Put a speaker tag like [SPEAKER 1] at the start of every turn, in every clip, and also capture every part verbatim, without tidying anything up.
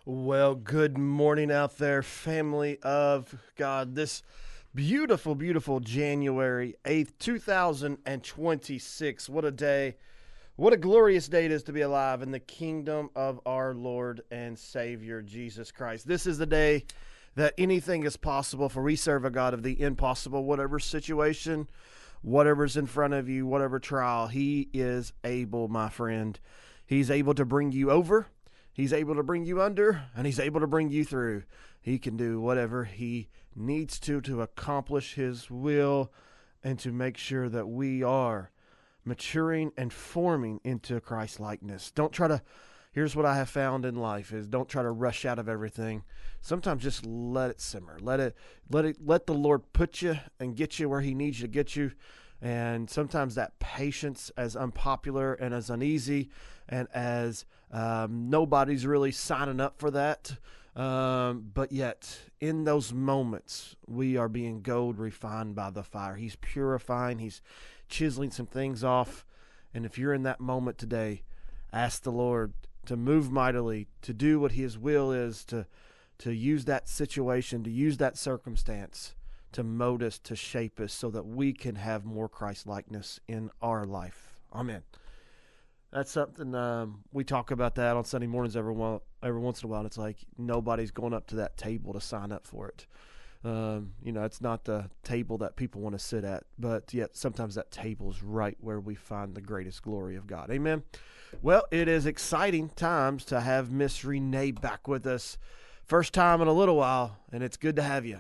[SPEAKER 1] Well, good morning out there, family of God. This beautiful, beautiful January eighth, two thousand twenty-six. What a day. What a glorious day it is to be alive in the kingdom of our Lord and Savior, Jesus Christ. This is the day that anything is possible, for we serve a God of the impossible. Whatever situation, whatever's in front of you, whatever trial, He is able, my friend. He's able to bring you over. He's able to bring you under, and He's able to bring you through. He can do whatever He needs to to accomplish His will and to make sure that we are maturing and forming into Christ-likeness. Don't try to, here's what I have found in life, is don't try to rush out of everything. Sometimes just let it simmer. Let it, let it, let the Lord put you and get you where He needs you to get you. And sometimes that patience, as unpopular and as uneasy and as um, nobody's really signing up for that, um, but yet in those moments we are being gold refined by the fire. He's purifying, He's chiseling some things off. And if you're in that moment today, ask the Lord to move mightily, to do what His will is, to to use that situation, to use that circumstance to mold us, to shape us, so that we can have more Christ-likeness in our life. Amen. That's something, um, we talk about that on Sunday mornings every, one, every once in a while. It's like nobody's going up to that table to sign up for it. Um, you know, it's not the table that people want to sit at, but yet sometimes that table is right where we find the greatest glory of God. Amen. Well, it is exciting times to have Miss Renee back with us. First time in a little while, and it's good to have you.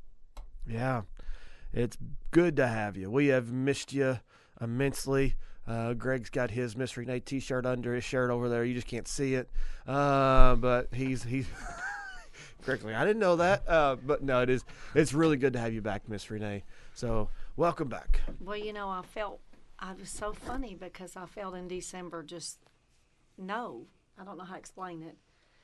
[SPEAKER 1] Yeah, it's good to have you. We have missed you immensely. Uh, Greg's got his Miss Renee t-shirt under his shirt over there. You just can't see it. Uh, but he's, he's correctly. I didn't know that. Uh, but no, it is, it's really good to have you back, Miss Renee. So welcome back.
[SPEAKER 2] Well, you know, I felt, I was so funny because I felt in December just, no, I don't know how to explain it.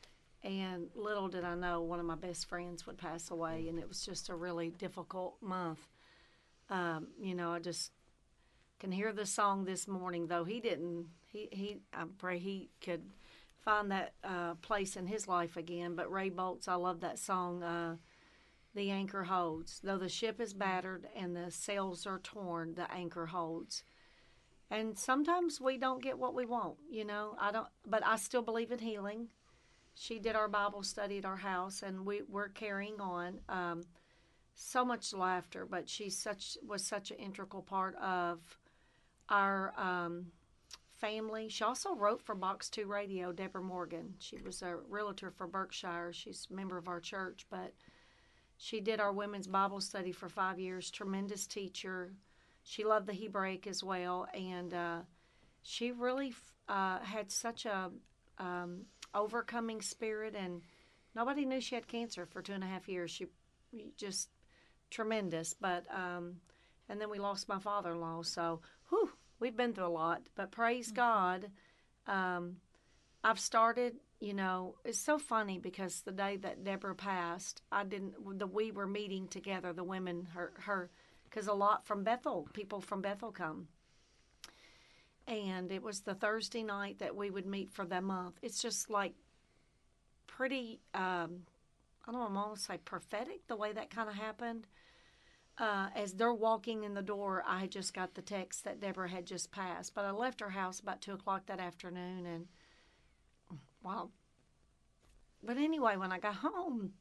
[SPEAKER 2] And little did I know one of my best friends would pass away, and it was just a really difficult month. Um, you know, I just can hear the song this morning, though he didn't. He, he I pray he could find that uh, place in his life again. But Ray Boltz, I love that song, uh, The Anchor Holds. Though the ship is battered and the sails are torn, the anchor holds. And sometimes we don't get what we want, you know. I don't, but I still believe in healing. She did our Bible study at our house, and we, we're carrying on. Um, so much laughter, but she such was such an integral part of our um, family. She also wrote for Box two Radio, Deborah Morgan. She was a realtor for Berkshire. She's a member of our church, but she did our women's Bible study for five years. Tremendous teacher. She loved the Hebraic as well, and uh, she really uh, had such a um, overcoming spirit, and nobody knew she had cancer for two and a half years. She just tremendous. But um, and then we lost my father-in-law. So, whew, we've been through a lot. But praise mm-hmm. God, um, I've started. You know, it's so funny because the day that Deborah passed, I didn't. The we were meeting together, the women, her, her, because a lot from Bethel, people from Bethel come. And it was the Thursday night that we would meet for that month. It's just like pretty, um, I don't know, I'm almost say prophetic, the way that kind of happened. Uh, as they're walking in the door, I had just got the text that Deborah had just passed. But I left her house about two o'clock that afternoon. And, wow. But anyway, when I got home,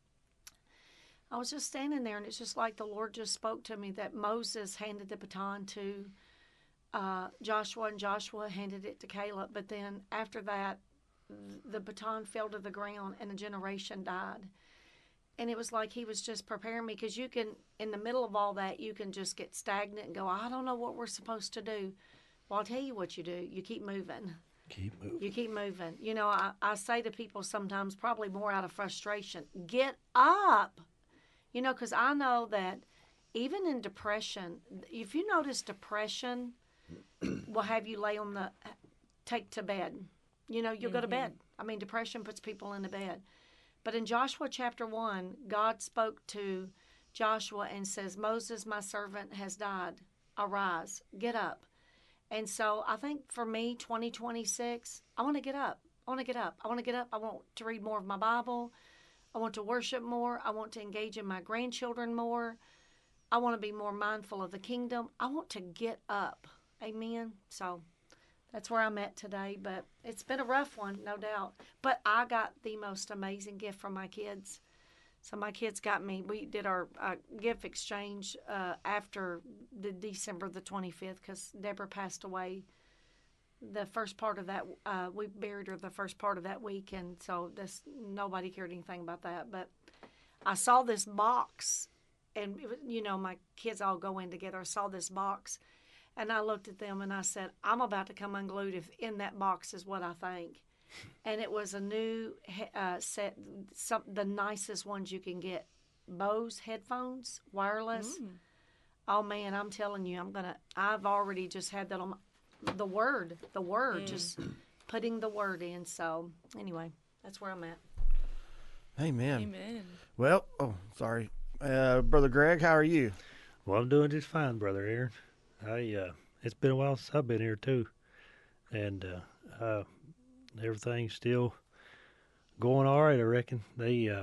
[SPEAKER 2] I was just standing there, and it's just like the Lord just spoke to me that Moses handed the baton to Uh, Joshua, and Joshua handed it to Caleb. But then after that, the baton fell to the ground and a generation died. And it was like He was just preparing me, because you can, in the middle of all that, you can just get stagnant and go, I don't know what we're supposed to do. Well, I'll tell you what you do. You keep moving.
[SPEAKER 1] Keep moving.
[SPEAKER 2] You keep moving. You know, I, I say to people sometimes, probably more out of frustration, get up. You know, because I know that even in depression, if you notice depression will have you lay on the, take to bed. You know, you'll mm-hmm. go to bed. I mean, depression puts people into bed. But in Joshua chapter one, God spoke to Joshua and says, Moses, my servant, has died. Arise, get up. And so I think for me, twenty twenty-six, I want to get up. I want to get up. I want to get up. I want to read more of my Bible. I want to worship more. I want to engage in my grandchildren more. I want to be more mindful of the kingdom. I want to get up. Amen. So that's where I'm at today. But it's been a rough one, no doubt. But I got the most amazing gift from my kids. So my kids got me, we did our uh, gift exchange uh, after the December the twenty-fifth because Deborah passed away the first part of that. Uh, we buried her the first part of that week, and so this, nobody cared anything about that. But I saw this box, and, it was, you know, my kids all go in together. I saw this box, and I looked at them, and I said, I'm about to come unglued if in that box is what I think. And it was a new uh, set, some the nicest ones you can get. Bose headphones, wireless. Mm. Oh man, I'm telling you, I'm gonna. I've already just had that on my, the word, the word, mm. just putting the word in. So anyway, that's where I'm at.
[SPEAKER 1] Amen.
[SPEAKER 3] Amen.
[SPEAKER 1] Well, oh, sorry, uh, Brother Greg, how are you?
[SPEAKER 4] Well, I'm doing just fine, Brother Aaron. I uh, it's been a while since I've been here too, and uh, uh, everything's still going all right, I reckon. They uh,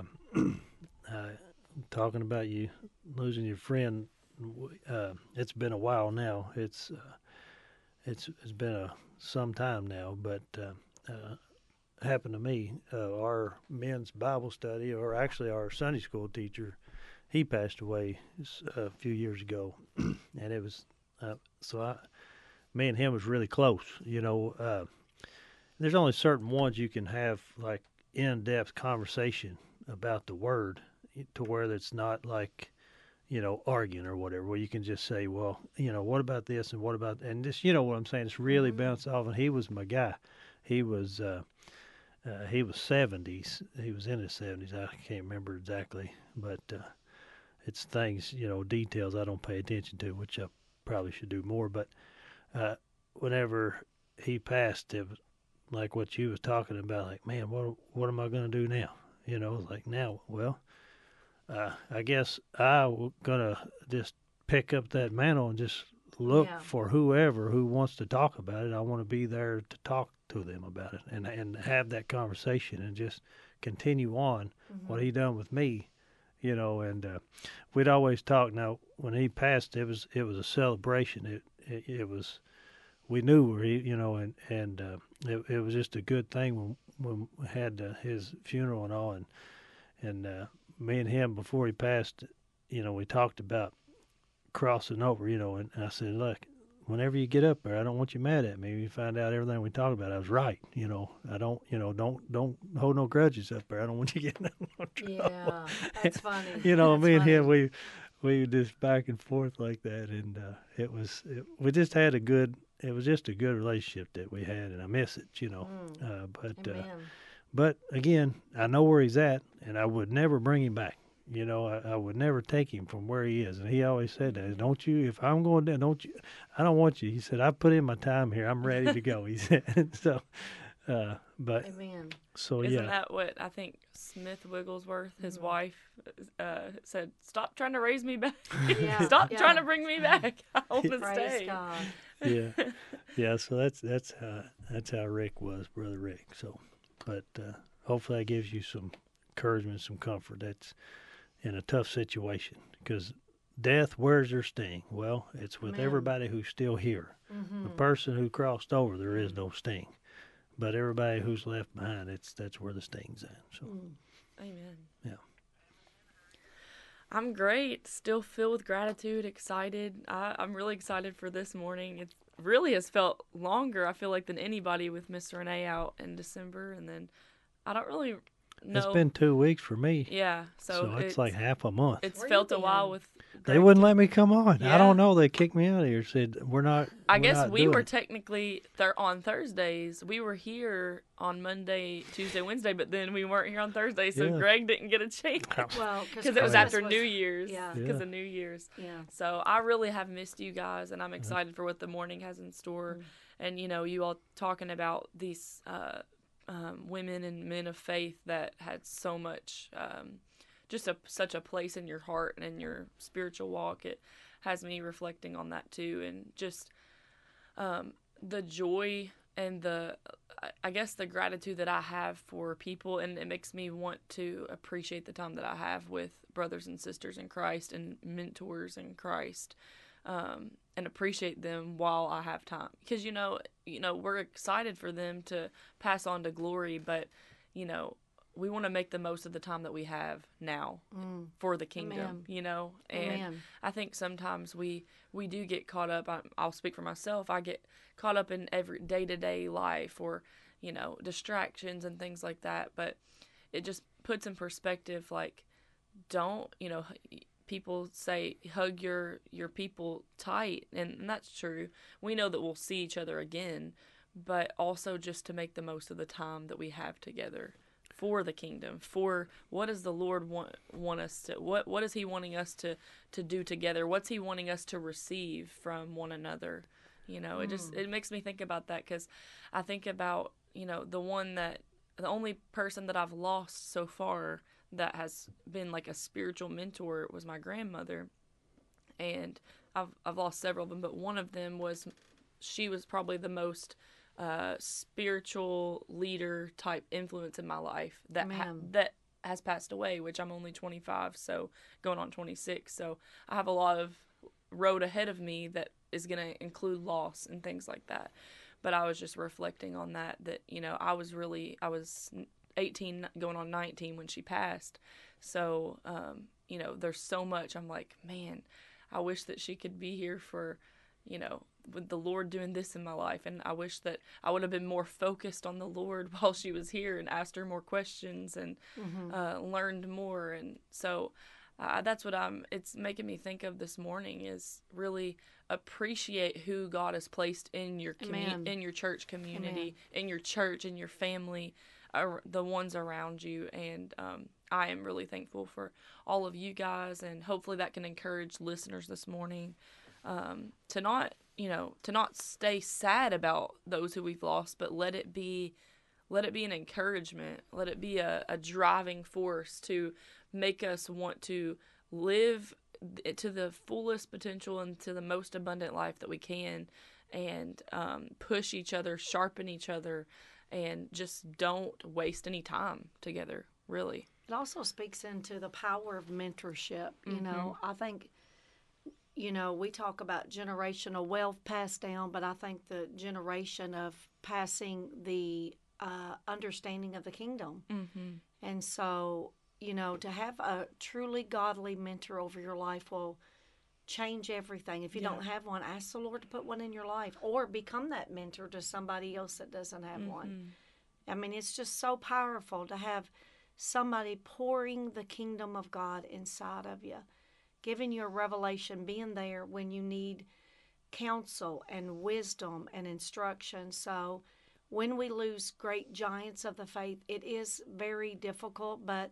[SPEAKER 4] uh, talking about you losing your friend. Uh, it's been a while now. It's uh, it's it's been a some time now, but uh, uh, happened to me. Uh, our men's Bible study, or actually our Sunday school teacher, he passed away a few years ago, and it was uh, so I, me and him was really close. You know, uh, there's only certain ones you can have like in-depth conversation about the Word, to where it's not like, you know, arguing or whatever, where you can just say, well, you know, what about this and what about, and just, you know what I'm saying, it's really mm-hmm. bounced off. And he was my guy. He was, uh, uh, he was seventies. He was in his seventies. I can't remember exactly, but uh, it's things, you know, details I don't pay attention to, which I probably should do more. But uh, whenever he passed, it was like what you was talking about, like, man, what what am I going to do now? You know, it's like, now, well, uh, I guess I'm going to just pick up that mantle and just look yeah. for whoever who wants to talk about it. I want to be there to talk to them about it and and have that conversation and just continue on mm-hmm. what he done with me, you know. And uh, we'd always talk. Now, when he passed, it was it was a celebration. It it, it was, we knew where he, you know, and and uh, it it was just a good thing when when we had uh, his funeral and all, and and uh, me and him before he passed, you know, we talked about crossing over, you know, and I said, look, whenever you get up there, I don't want you mad at me. You find out everything we talked about, I was right. You know, I don't, you know, don't don't hold no grudges up there. I don't want you getting no trouble.
[SPEAKER 2] Yeah, that's funny.
[SPEAKER 1] You know,
[SPEAKER 2] that's
[SPEAKER 1] me and
[SPEAKER 2] funny.
[SPEAKER 1] him, we we just back and forth like that, and uh, it was it, we just had a good. It was just a good relationship that we had, and I miss it. You know, mm. uh, but uh, but again, I know where he's at, and I would never bring him back. You know, I, I would never take him from where he is. And he always said that, don't you, if I'm going down, don't you, I don't want you. He said, I put in my time here. I'm ready to go. He said, so, uh, but,
[SPEAKER 2] Amen.
[SPEAKER 1] so
[SPEAKER 3] Isn't
[SPEAKER 1] yeah.
[SPEAKER 3] Isn't that what I think Smith Wigglesworth, his mm-hmm. wife, uh, said, stop trying to raise me back. Yeah. Stop yeah. trying to bring me back. I want to stay.
[SPEAKER 2] God.
[SPEAKER 1] Yeah. Yeah. So that's, that's how, that's how Rick was, Brother Rick. So, but, uh, hopefully that gives you some encouragement, some comfort. That's, in a tough situation, because death, where's their sting? Well, it's with Amen. Everybody who's still here. Mm-hmm. The person who crossed over, there is no sting, but everybody who's left behind, it's that's where the sting's at. So,
[SPEAKER 3] mm. Amen.
[SPEAKER 1] Yeah.
[SPEAKER 3] I'm great. Still filled with gratitude, excited. I, I'm really excited for this morning. It really has felt longer, I feel like, than anybody with Miss Renee out in December, and then I don't really. No.
[SPEAKER 1] It's been two weeks for me.
[SPEAKER 3] Yeah, so,
[SPEAKER 1] so it's, it's like half a month.
[SPEAKER 3] It's Where felt a while with.
[SPEAKER 1] Greg they wouldn't let me come on. Yeah. I don't know. They kicked me out of here. Said we're not.
[SPEAKER 3] I
[SPEAKER 1] we're
[SPEAKER 3] guess
[SPEAKER 1] not
[SPEAKER 3] we were
[SPEAKER 1] it.
[SPEAKER 3] technically th- on Thursdays. We were here on Monday, Tuesday, Wednesday, but then we weren't here on Thursday, so yeah. Greg didn't get a chance.
[SPEAKER 2] Well,
[SPEAKER 3] because it was after was, New Year's.
[SPEAKER 2] Yeah,
[SPEAKER 3] because
[SPEAKER 2] yeah.
[SPEAKER 3] of New Year's.
[SPEAKER 2] Yeah.
[SPEAKER 3] So I really have missed you guys, and I'm excited uh-huh. for what the morning has in store. Mm. And you know, you all talking about these. Uh, Um, women and men of faith that had so much, um, just a, such a place in your heart and in your spiritual walk. It has me reflecting on that too, and just um, the joy and the I- I guess the gratitude that I have for people, and it makes me want to appreciate the time that I have with brothers and sisters in Christ and mentors in Christ, um, and appreciate them while I have time. Because you know, you know, we're excited for them to pass on to glory, but you know, we want to make the most of the time that we have now
[SPEAKER 2] Mm.
[SPEAKER 3] for the kingdom.
[SPEAKER 2] Amen.
[SPEAKER 3] You know, and
[SPEAKER 2] Amen.
[SPEAKER 3] I think sometimes we we do get caught up. I, I'll speak for myself. I get caught up in every day to day life, or you know, distractions and things like that. But it just puts in perspective, like, don't, you know, people say hug your your people tight, and, and that's true. We know that we'll see each other again, but also just to make the most of the time that we have together for the kingdom, for what does the Lord want want us to, what what is he wanting us to to do together, what's he wanting us to receive from one another. You know, it just it makes me think about that, because I think about, you know, the one that the only person that I've lost so far that has been like a spiritual mentor was my grandmother, and I've I've lost several of them, but one of them was, she was probably the most uh, spiritual leader type influence in my life that ha-
[SPEAKER 2] Amen.
[SPEAKER 3] that has passed away, which I'm only twenty-five, so going on twenty-six, so I have a lot of road ahead of me that is going to include loss and things like that. But I was just reflecting on that, that, you know, I was really, I was eighteen going on nineteen when she passed. So, um, you know, there's so much, I'm like, man, I wish that she could be here for, you know, with the Lord doing this in my life. And I wish that I would have been more focused on the Lord while she was here and asked her more questions and
[SPEAKER 2] Mm-hmm.
[SPEAKER 3] uh, learned more. And so uh, that's what I'm, it's making me think of this morning, is really appreciate who God has placed in your commu-
[SPEAKER 2] Amen.
[SPEAKER 3] in your church community, in your church, in your family, uh, the ones around you. And um, I am really thankful for all of you guys, and hopefully that can encourage listeners this morning um, to not, you know, to not stay sad about those who we've lost, but let it be, let it be an encouragement. Let it be a, a driving force to make us want to live to the fullest potential and to the most abundant life that we can, and um, push each other, sharpen each other, and just don't waste any time together, really.
[SPEAKER 2] It also speaks into the power of mentorship. You
[SPEAKER 3] Mm-hmm.
[SPEAKER 2] know, I think, you know, we talk about generational wealth passed down, but I think the generation of passing the uh, understanding of the kingdom.
[SPEAKER 3] Mm-hmm.
[SPEAKER 2] And so, you know, to have a truly godly mentor over your life will change everything. If you
[SPEAKER 3] Yeah.
[SPEAKER 2] don't have one, ask the Lord to put one in your life, or become that mentor to somebody else that doesn't have one. I mean, it's just so powerful to have somebody pouring the kingdom of God inside of you, giving you a revelation, being there when you need counsel and wisdom and instruction. So when we lose great giants of the faith, it is very difficult, but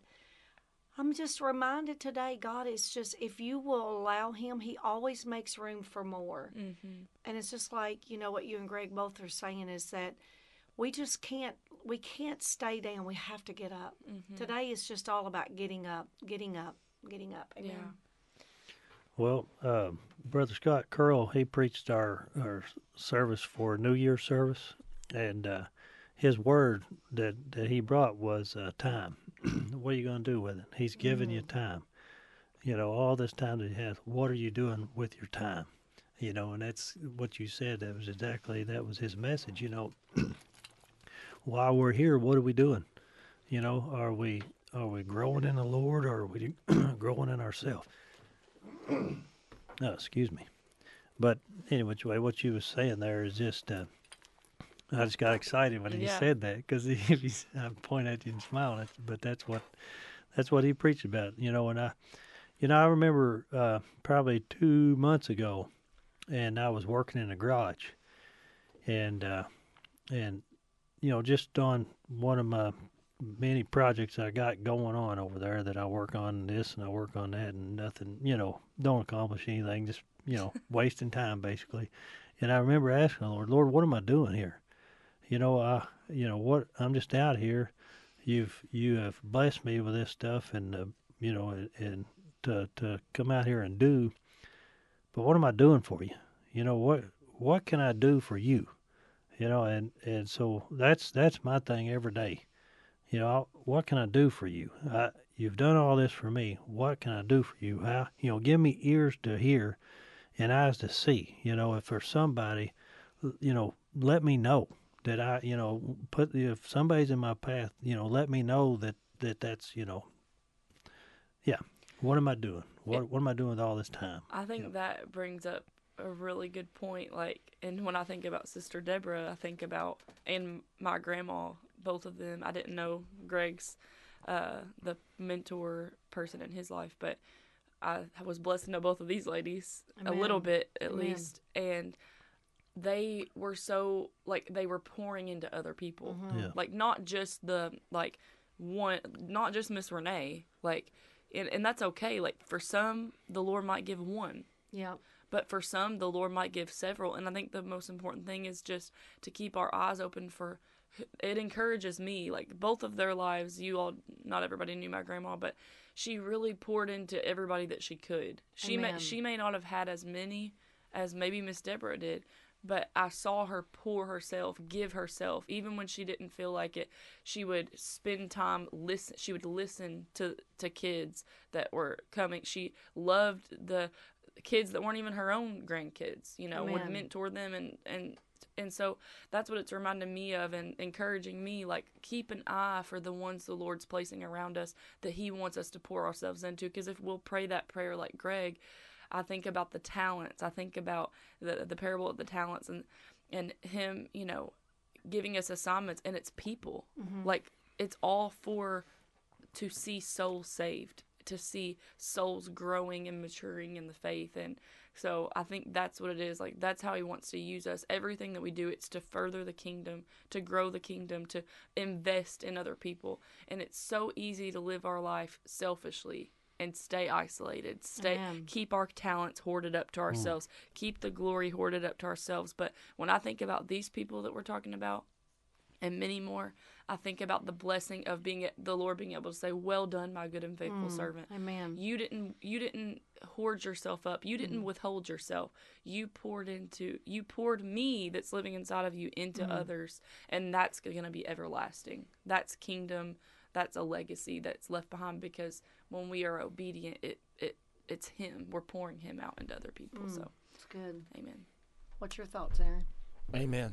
[SPEAKER 2] I'm just reminded today, God is just, if you will allow him, he always makes room for more.
[SPEAKER 3] Mm-hmm.
[SPEAKER 2] And it's just like, you know, what you and Greg both are saying is that we just can't, we can't stay down. We have to get up.
[SPEAKER 3] Mm-hmm.
[SPEAKER 2] Today is just all about getting up, getting up, getting up. Amen.
[SPEAKER 3] Yeah.
[SPEAKER 4] Well, uh, Brother Scott Curl, he preached our, our service for New Year's service, and uh, his word that, that he brought was uh, time. What are you going to do with it? He's giving you time. You know, all this time that he has, what are you doing with your time? You know, and that's what you said. That was exactly, that was his message. You know, while we're here, what are we doing? You know, are we are we growing in the Lord, or are we growing in ourselves? Oh, excuse me. But anyway, way, what you was saying there is just, uh, I just got excited when he
[SPEAKER 3] Yeah.
[SPEAKER 4] said that, because if he's, I point at you and smile at you, but that's what that's what he preached about. You know, and I, you know, I remember uh, probably two months ago, and I was working in a garage, and uh, and you know, just on one of my many projects I got going on over there, that I work on this and I work on that, and nothing, you know, don't accomplish anything, just, you know, wasting time basically. And I remember asking the Lord, Lord, what am I doing here? You know, I, you know, what, I'm just out here. You've, you have blessed me with this stuff, and, uh, you know, and, and to, to come out here and do, but what am I doing for you? You know, what, what can I do for you? You know, and, and so that's that's my thing every day. You know, what can I do for you? I, you've done all this for me. What can I do for you? How, you know, give me ears to hear and eyes to see. You know, if for somebody, you know, let me know that I, you know, put if somebody's in my path, you know, let me know that that that's, you know, yeah. What am I doing? What
[SPEAKER 3] It-
[SPEAKER 4] what am I doing with all this time?
[SPEAKER 3] I think that brings up a really good point. Like, and when I think about Sister Deborah, I think about, and my grandma, both of them. I didn't know Greg's, uh, the mentor person in his life, but I was blessed to know both of these ladies a little
[SPEAKER 2] Amen.
[SPEAKER 3] bit at
[SPEAKER 2] Amen.
[SPEAKER 3] least. And they were so, like, they were pouring into other people.
[SPEAKER 2] Mhm.
[SPEAKER 4] Yeah.
[SPEAKER 3] Like, not just the, like, one, not just Miss Renee. Like, and, and that's okay. Like, for some, the Lord might give one.
[SPEAKER 2] Yeah.
[SPEAKER 3] But for some, the Lord might give several. And I think the most important thing is just to keep our eyes open for, it encourages me. Like, both of their lives, you all, not everybody knew my grandma, but she really poured into everybody that she could. She may,
[SPEAKER 2] Amen.
[SPEAKER 3] she may not have had as many as maybe Miss Deborah did, but I saw her pour herself, give herself, even when she didn't feel like it. She would spend time listen. She would listen to to kids that were coming. She loved the kids that weren't even her own grandkids. You know, would
[SPEAKER 2] Amen.
[SPEAKER 3] mentor them, and and and so that's what it's reminding me of, and encouraging me. Like, keep an eye for the ones the Lord's placing around us that He wants us to pour ourselves into. Because if we'll pray that prayer like Greg, I think about the talents. I think about the the parable of the talents, and and him, you know, giving us assignments, and it's people.
[SPEAKER 2] Mhm.
[SPEAKER 3] Like, it's all for to see souls saved, to see souls growing and maturing in the faith. And so I think that's what it is. Like, that's how He wants to use us. Everything that we do, it's to further the kingdom, to grow the kingdom, to invest in other people. And it's so easy to live our life selfishly and stay isolated, stay
[SPEAKER 2] Amen.
[SPEAKER 3] keep our talents hoarded up to ourselves, keep the glory hoarded up to ourselves. But when I think about these people that we're talking about, and many more, I think about the blessing of being the Lord being able to say, "Well done, my good and faithful
[SPEAKER 2] Mm.
[SPEAKER 3] servant."
[SPEAKER 2] Amen.
[SPEAKER 3] You didn't you didn't hoard yourself up. You didn't withhold yourself. You poured into you poured me that's living inside of you into others, and that's going to be everlasting. That's kingdom. That's a legacy that's left behind, because when we are obedient, it it it's Him. We're pouring Him out into other people. So,
[SPEAKER 2] It's good.
[SPEAKER 3] amen.
[SPEAKER 2] What's your thoughts, Aaron?
[SPEAKER 1] Amen.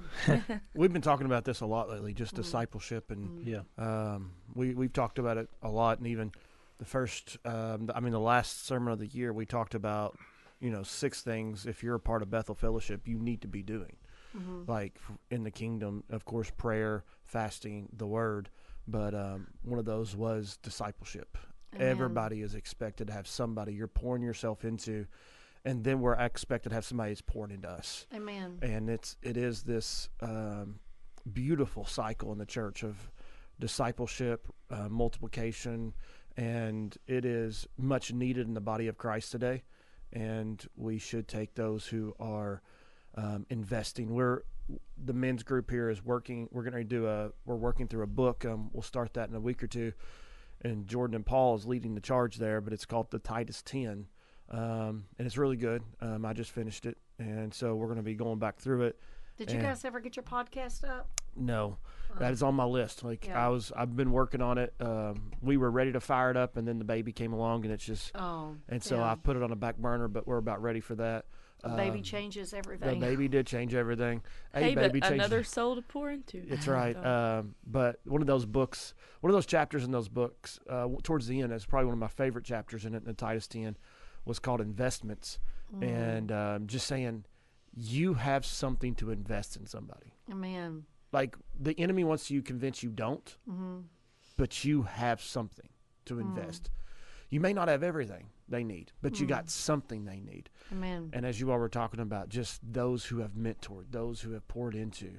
[SPEAKER 1] We've been talking about this a lot lately, just discipleship, and
[SPEAKER 4] Yeah.
[SPEAKER 1] um, we we've talked about it a lot. And even the first, um, I mean, the last sermon of the year, we talked about, you know, six things. If you're a part of Bethel Fellowship, you need to be doing, like f- in the kingdom. Of course, prayer, fasting, the Word, but um, one of those was discipleship.
[SPEAKER 2] Amen.
[SPEAKER 1] Everybody is expected to have somebody you're pouring yourself into, and then we're expected to have somebody that's pouring into us.
[SPEAKER 2] Amen.
[SPEAKER 1] And it's it is this um, beautiful cycle in the church of discipleship, uh, multiplication, and it is much needed in the body of Christ today. And we should take those who are um, investing. We're the men's group here is working. We're going to do a. We're working through a book. Um, we'll start that in a week or two. And Jordan and Paul is leading the charge there, but it's called the Titus ten. Um, and it's really good. Um, I just finished it, and so we're going to be going back through it.
[SPEAKER 2] Did you
[SPEAKER 1] and-
[SPEAKER 2] guys ever get your podcast up?
[SPEAKER 1] No, that is on my list. Like
[SPEAKER 2] Yeah.
[SPEAKER 1] I was, I've been working on it. Um, we were ready to fire it up, and then the baby came along, and it's just,
[SPEAKER 2] Oh.
[SPEAKER 1] and so
[SPEAKER 2] yeah.
[SPEAKER 1] I've put it on a back burner. But we're about ready for that.
[SPEAKER 2] The baby
[SPEAKER 1] Um,
[SPEAKER 2] changes
[SPEAKER 1] The
[SPEAKER 2] everything.
[SPEAKER 1] baby did change everything. A
[SPEAKER 3] Hey,
[SPEAKER 1] baby
[SPEAKER 3] but
[SPEAKER 1] changed.
[SPEAKER 3] another soul to pour into.
[SPEAKER 1] It's right.
[SPEAKER 3] So,
[SPEAKER 1] Um, but one of those books, one of those chapters in those books, uh, w- towards the end, is probably one of my favorite chapters in it. In the Titus ten, was called Investments,
[SPEAKER 2] Mm.
[SPEAKER 1] and um, just saying, you have something to invest in somebody.
[SPEAKER 2] Amen.
[SPEAKER 1] Like the enemy wants to convince you don't,
[SPEAKER 2] Mm-hmm.
[SPEAKER 1] but you have something to invest. You may not have everything they need, but you got something they need.
[SPEAKER 2] Amen.
[SPEAKER 1] And as you all were talking about, just those who have mentored, those who have poured into,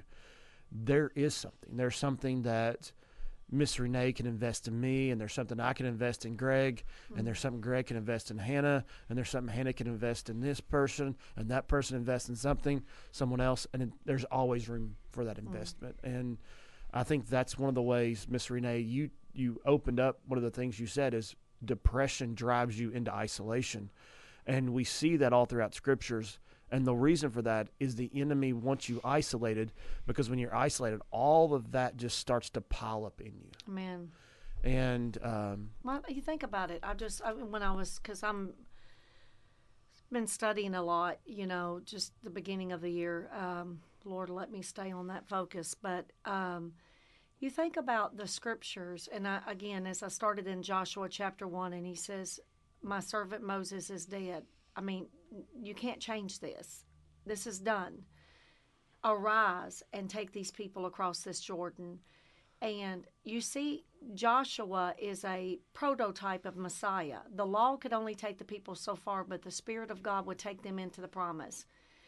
[SPEAKER 1] there is something. There's something that Miss Renee can invest in me, and there's something I can invest in Greg, and there's something Greg can invest in Hannah, and there's something Hannah can invest in this person, and that person invests in something, someone else, and it, there's always room for that investment. And I think that's one of the ways, Miss Renee, you you opened up. One of the things you said is depression drives you into isolation, and we see that all throughout scriptures. And the reason for that is the enemy wants you isolated, because when you're isolated, all of that just starts to pile up in you.
[SPEAKER 2] Man.
[SPEAKER 1] And um,
[SPEAKER 2] Well, you think about it. I just I, when I was because I'm been studying a lot. You know, just the beginning of the year. Um, Lord, let me stay on that focus. But um, you think about the scriptures, and I, again, as I started in Joshua chapter one, and he says, "My servant Moses is dead." I mean, you can't change this. This is done. Arise and take these people across this Jordan. And you see, Joshua is a prototype of Messiah. The law could only take the people so far, but the Spirit of God would take them into the promise.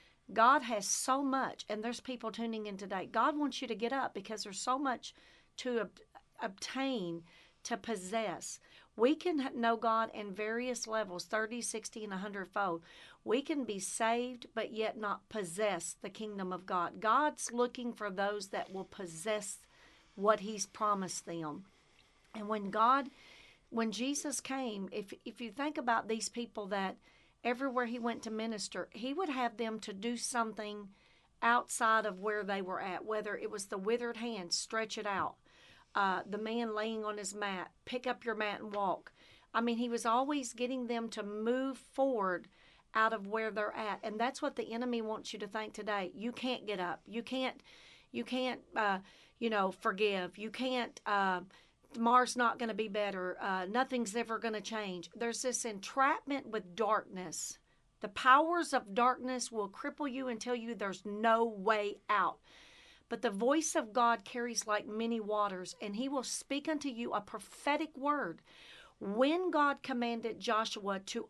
[SPEAKER 2] God has so much, and there's people tuning in today. God wants you to get up because there's so much to ob- obtain, to possess. We can know God in various levels, thirty, sixty, and one hundred fold. We can be saved, but yet not possess the kingdom of God. God's looking for those that will possess what he's promised them. And when God, when Jesus came, if if you think about these people that everywhere he went to minister, he would have them to do something outside of where they were at, whether it was the withered hand, stretch it out. Uh, the man laying on his mat, pick up your mat and walk. I mean, he was always getting them to move forward out of where they're at. And that's what the enemy wants you to think today. You can't get up. You can't, you can't, uh, you know, forgive. You can't, uh, tomorrow's not going to be better. Uh, nothing's ever going to change. There's this entrapment with darkness. The powers of darkness will cripple you and tell you there's no way out. But the voice of God carries like many waters, and he will speak unto you a prophetic word. When God commanded Joshua to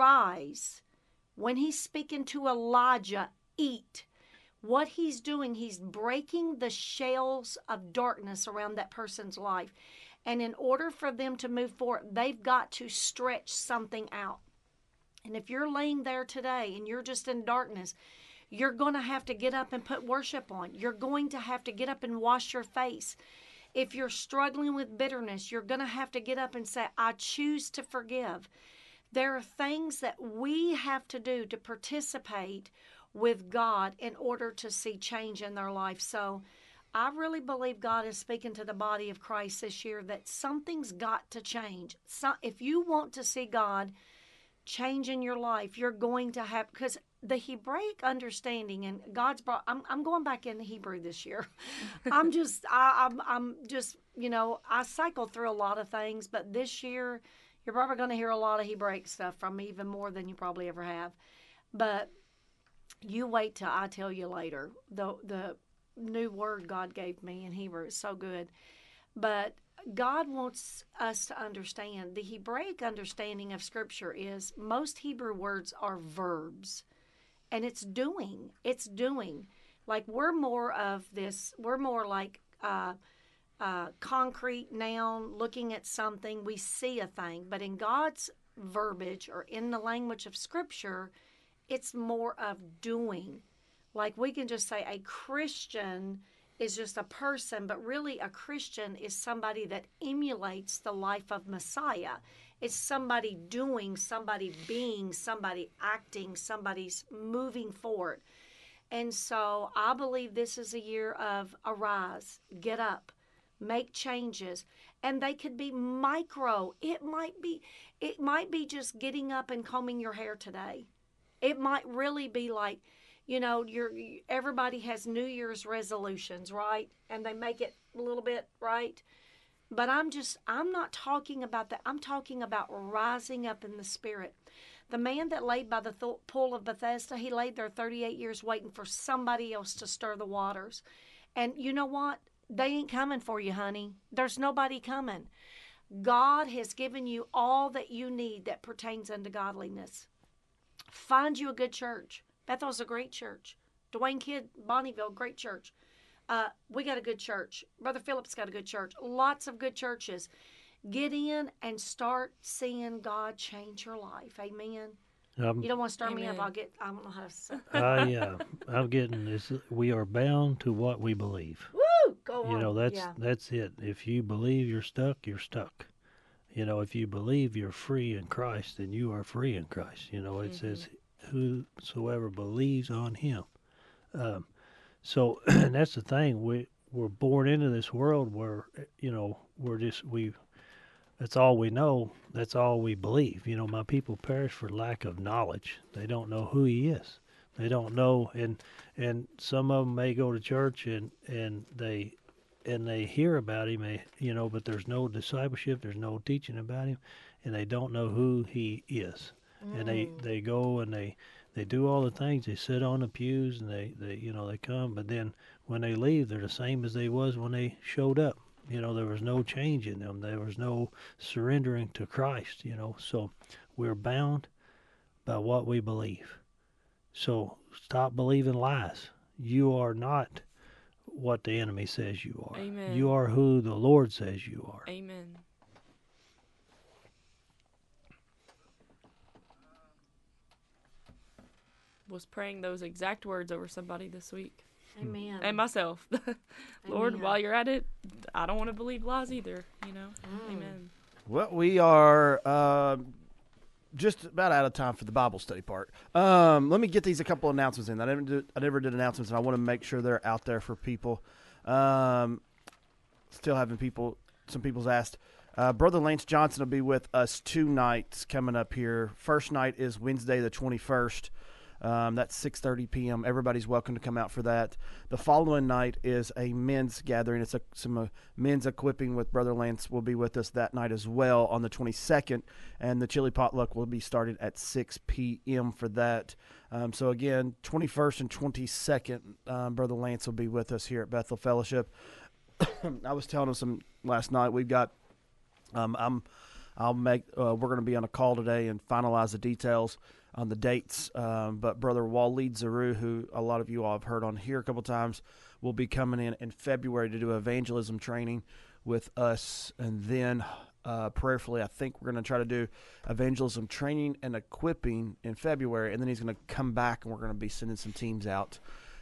[SPEAKER 2] arise, when he's speaking to Elijah, eat, what he's doing, he's breaking the shells of darkness around that person's life. And in order for them to move forward, they've got to stretch something out. And if you're laying there today and you're just in darkness, you're going to have to get up and put worship on. You're going to have to get up and wash your face. If you're struggling with bitterness, you're going to have to get up and say, I choose to forgive. There are things that we have to do to participate with God in order to see change in their life. So I really believe God is speaking to the body of Christ this year that something's got to change. So if you want to see God change in your life, you're going to have, because the Hebraic understanding, and God's brought, I'm, I'm going back into Hebrew this year. I'm just, I, I'm, I'm just, you know, I cycle through a lot of things, but this year, you're probably going to hear a lot of Hebraic stuff from me, even more than you probably ever have. But you wait till I tell you later. The, the new word God gave me in Hebrew is so good. But God wants us to understand, the Hebraic understanding of Scripture is most Hebrew words are verbs. And it's doing. It's doing. Like we're more of this, we're more like uh, uh, concrete noun, looking at something, we see a thing. But in God's verbiage or in the language of Scripture, it's more of doing. Like we can just say a Christian is just a person, but really a Christian is somebody that emulates the life of Messiah. It's somebody doing, somebody being, somebody acting, somebody's moving forward. And so I believe this is a year of arise, get up, make changes. And they could be micro. It might be, it might be just getting up and combing your hair today. It might really be like, you know, you're, everybody has New Year's resolutions, right? And they make it a little bit, right? But I'm just, I'm not talking about that. I'm talking about rising up in the Spirit. The man that laid by the th- pool of Bethesda, he laid there thirty-eight years waiting for somebody else to stir the waters. And you know what? They ain't coming for you, honey. There's nobody coming. God has given you all that you need that pertains unto godliness. Find you a good church. Bethel's a great church. Dwayne Kidd, Bonneville, great church. Uh, we got a good church. Brother Phillips got a good church. Lots of good churches. Get in and start seeing God change your life. Amen.
[SPEAKER 4] Um,
[SPEAKER 2] You don't want to stir me up.
[SPEAKER 3] Amen.
[SPEAKER 2] I'll get, I don't know how to say.
[SPEAKER 4] I, uh, I'm getting this. We are bound to what we believe.
[SPEAKER 2] Woo! Go on.
[SPEAKER 4] You know, that's
[SPEAKER 2] Yeah.
[SPEAKER 4] that's it. If you believe you're stuck, you're stuck. You know, if you believe you're free in Christ, then you are free in Christ. You know, it
[SPEAKER 3] Mhm.
[SPEAKER 4] says whosoever believes on him. Um, so and that's the thing. We we're born into this world where you know we're just we. That's all we know. That's all we believe. You know, my people perish for lack of knowledge. They don't know who he is. They don't know, and and some of them may go to church and and they and they hear about him, eh, you know, but there's no discipleship. There's no teaching about him, and they don't know who he is. Mm. And they they go and they they do all the things. They sit on the pews and they they you know they come, but then when they leave, they're the same as they was when they showed up. You know, there was no change in them. There was no surrendering to Christ, you know. So we're bound by what we believe. So stop believing lies. You are not what the enemy says you are.
[SPEAKER 3] Amen.
[SPEAKER 4] You are who the Lord says you are.
[SPEAKER 3] Amen. Was praying those exact words over somebody this week.
[SPEAKER 2] Amen.
[SPEAKER 3] And myself. Lord,
[SPEAKER 2] Amen.
[SPEAKER 3] while you're at it, I don't want to believe lies either, you know. Mm. Amen.
[SPEAKER 1] Well, we are uh, just about out of time for the Bible study part. Um, let me get these a couple announcements in. I never did, I never did announcements, and I want to make sure they're out there for people. Um, still having people, some people's asked. Uh, Brother Lance Johnson will be with us two nights coming up here. First night is Wednesday the twenty-first. Um, that's six thirty p.m. Everybody's welcome to come out for that. The following night is a men's gathering. It's a, some uh, men's equipping with Brother Lance will be with us that night as well on the twenty-second. And the chili potluck will be started at six p.m. for that. Um, so, again, twenty-first and twenty-second, um, Brother Lance will be with us here at Bethel Fellowship. I was telling him some last night. We've got um, – I'm, I'll make uh, – we're going to be on a call today and finalize the details on the dates, um, but Brother Waleed Zaru, who a lot of you all have heard on here a couple times, will be coming in in February to do evangelism training with us, and then uh, prayerfully, I think we're going to try to do evangelism training and equipping in February, and then he's going to come back, and we're going to be sending some teams out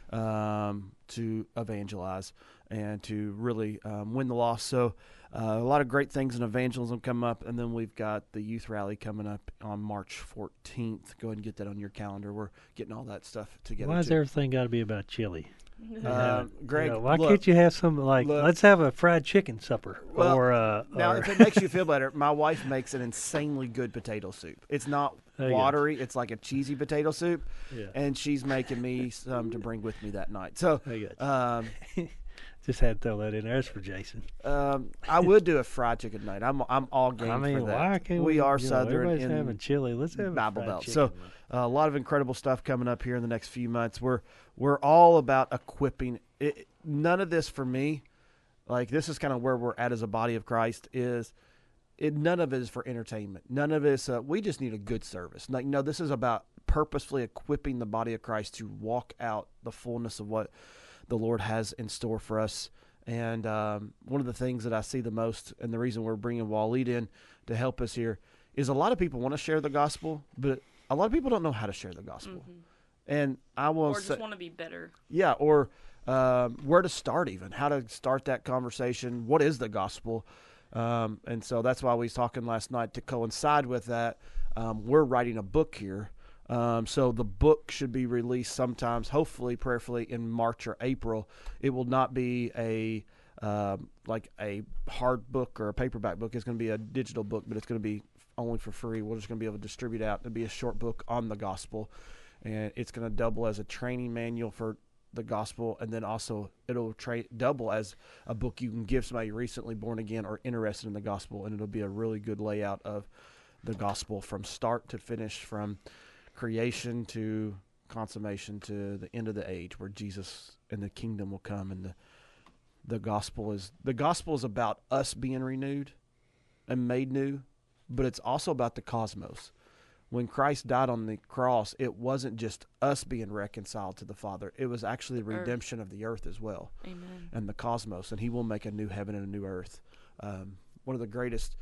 [SPEAKER 1] um, to evangelize and to really um, win the lost. So uh, a lot of great things in evangelism come up, and then we've got the youth rally coming up on March fourteenth. Go ahead and get that on your calendar. We're getting all that stuff together.
[SPEAKER 4] Why has
[SPEAKER 1] too.
[SPEAKER 4] everything got to be about chili?
[SPEAKER 1] Uh, Greg,
[SPEAKER 4] you know, why
[SPEAKER 1] look,
[SPEAKER 4] can't you have some, like,
[SPEAKER 1] look,
[SPEAKER 4] let's have a fried chicken supper?
[SPEAKER 1] Well,
[SPEAKER 4] or uh,
[SPEAKER 1] now,
[SPEAKER 4] or
[SPEAKER 1] if it makes you feel better, my wife makes an insanely good potato soup. It's not
[SPEAKER 4] There you go.
[SPEAKER 1] watery. It's like a cheesy potato soup,
[SPEAKER 4] Yeah.
[SPEAKER 1] and she's making me some to bring with me that night. So
[SPEAKER 4] I got you.
[SPEAKER 1] um,
[SPEAKER 4] Just had to throw that in there. That's for Jason.
[SPEAKER 1] um, I would do a fried chicken night. I'm I'm all game
[SPEAKER 4] I mean,
[SPEAKER 1] for that.
[SPEAKER 4] why can't
[SPEAKER 1] we
[SPEAKER 4] we?
[SPEAKER 1] are
[SPEAKER 4] you know,
[SPEAKER 1] Southern
[SPEAKER 4] everybody's
[SPEAKER 1] in
[SPEAKER 4] having chili. Let's have
[SPEAKER 1] Bible
[SPEAKER 4] a fried
[SPEAKER 1] Belt.
[SPEAKER 4] chicken.
[SPEAKER 1] So
[SPEAKER 4] one.
[SPEAKER 1] uh, a lot of incredible stuff coming up here in the next few months. We're we're all about equipping. It, none of this for me, like this is kind of where we're at as a body of Christ. Is it? None of it is for entertainment. None of it is. Uh, we just need a good service. Like no, this is about purposefully equipping the body of Christ to walk out the fullness of what the Lord has in store for us. And um, one of the things that I see the most, and the reason we're bringing Waleed in to help us here, is a lot of people want to share the gospel, but a lot of people don't know how to share the gospel.
[SPEAKER 3] Mm-hmm.
[SPEAKER 1] And I will
[SPEAKER 3] Or
[SPEAKER 1] say,
[SPEAKER 3] just want to be better.
[SPEAKER 1] yeah, or um, where to start even, how to start that conversation. What is the gospel? Um, and so that's why we was talking last night to coincide with that. Um, we're writing a book here. Um, so the book should be released sometimes, hopefully, prayerfully, in March or April. It will not be a um, like a hard book or a paperback book. It's going to be a digital book, but it's going to be only for free. We're just going to be able to distribute out. It'll be a short book on the gospel, and it's going to double as a training manual for the gospel, and then also it'll tra- double as a book you can give somebody recently born again or interested in the gospel, and it'll be a really good layout of the gospel from start to finish, from creation to consummation to the end of the age, where Jesus and the kingdom will come. And the the gospel is the gospel is about us being renewed and made new, but it's also about the cosmos. When Christ died on the cross, it wasn't just us being reconciled to the Father. It was actually the redemption of the earth as well.
[SPEAKER 3] Amen.
[SPEAKER 1] And the cosmos. And he will make a new heaven and a new earth. Um, one of the greatest.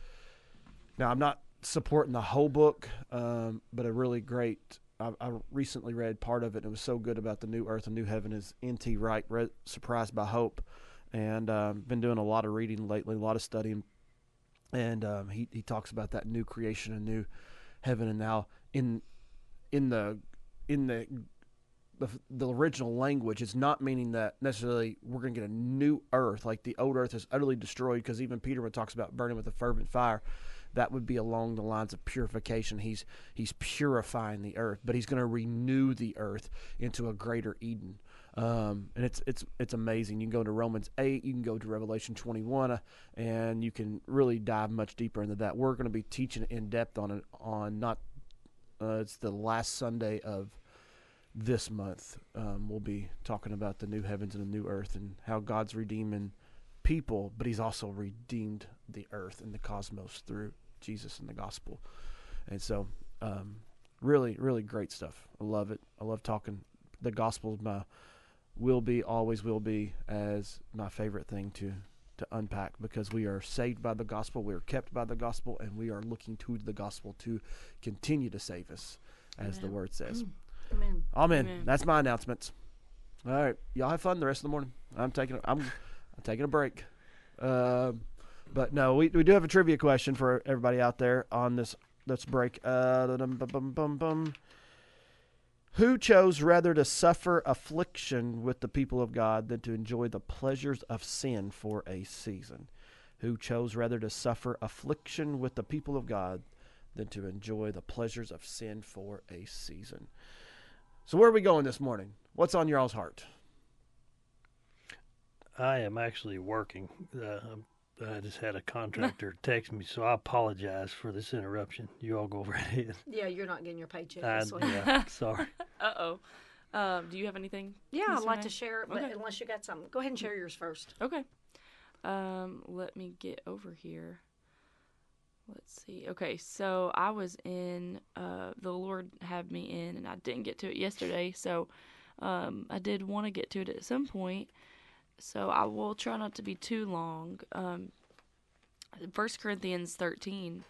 [SPEAKER 1] Now, I'm not supporting the whole book, um, but a really great, I, I recently read part of it, and it was so good about the new earth and new heaven, is N T Wright, read Surprised by Hope, and um, been doing a lot of reading lately, a lot of studying, and um, he, he talks about that new creation and new heaven, and now in in the in the the, the original language, it's not meaning that necessarily we're going to get a new earth, like the old earth is utterly destroyed, because even Peter, when talks about burning with a fervent fire, that would be along the lines of purification. He's he's purifying the earth, but he's going to renew the earth into a greater Eden. Um, and it's it's it's amazing. You can go to Romans eight, you can go to Revelation twenty-one, uh, and you can really dive much deeper into that. We're going to be teaching in depth on it on not uh, it's the last Sunday of this month. Um, we'll be talking about the new heavens and the new earth and how God's redeeming people, but he's also redeemed the earth and the cosmos through Jesus and the gospel. And so um, really, really great stuff. I love it. I love talking. The gospel is my, will be, always will be, as my favorite thing to, to unpack, because we are saved by the gospel, we are kept by the gospel, and we are looking to the gospel to continue to save us, as
[SPEAKER 2] Amen.
[SPEAKER 1] the word says.
[SPEAKER 2] Amen.
[SPEAKER 1] Amen.
[SPEAKER 3] Amen.
[SPEAKER 1] That's my announcements. All right, y'all have fun the rest of the morning. I'm taking a, I'm, I'm taking a break. Um, but no, we we do have a trivia question for everybody out there on this this break. Uh, dum, bum, bum, bum, bum. Who chose rather to suffer affliction with the people of God than to enjoy the pleasures of sin for a season? Who chose rather to suffer affliction with the people of God than to enjoy the pleasures of sin for a season? So where are we going this morning? What's on y'all's heart?
[SPEAKER 4] I am actually working. Uh, I just had a contractor text me, so I apologize for this interruption. You all go right ahead.
[SPEAKER 2] Yeah, you're not getting your paycheck
[SPEAKER 4] I,
[SPEAKER 2] this week.
[SPEAKER 4] yeah, sorry.
[SPEAKER 3] Uh-oh. Um, do you have anything?
[SPEAKER 2] Yeah, I'd
[SPEAKER 3] Mister
[SPEAKER 2] like
[SPEAKER 3] May?
[SPEAKER 2] to share it, but
[SPEAKER 3] Okay.
[SPEAKER 2] unless you got something, go ahead and share yours first.
[SPEAKER 3] Okay. Um, let me get over here. Let's see. Okay, so I was in, uh, the Lord had me in, and I didn't get to it yesterday, so um, I did want to get to it at some point, so I will try not to be too long. Um, First Corinthians thirteen,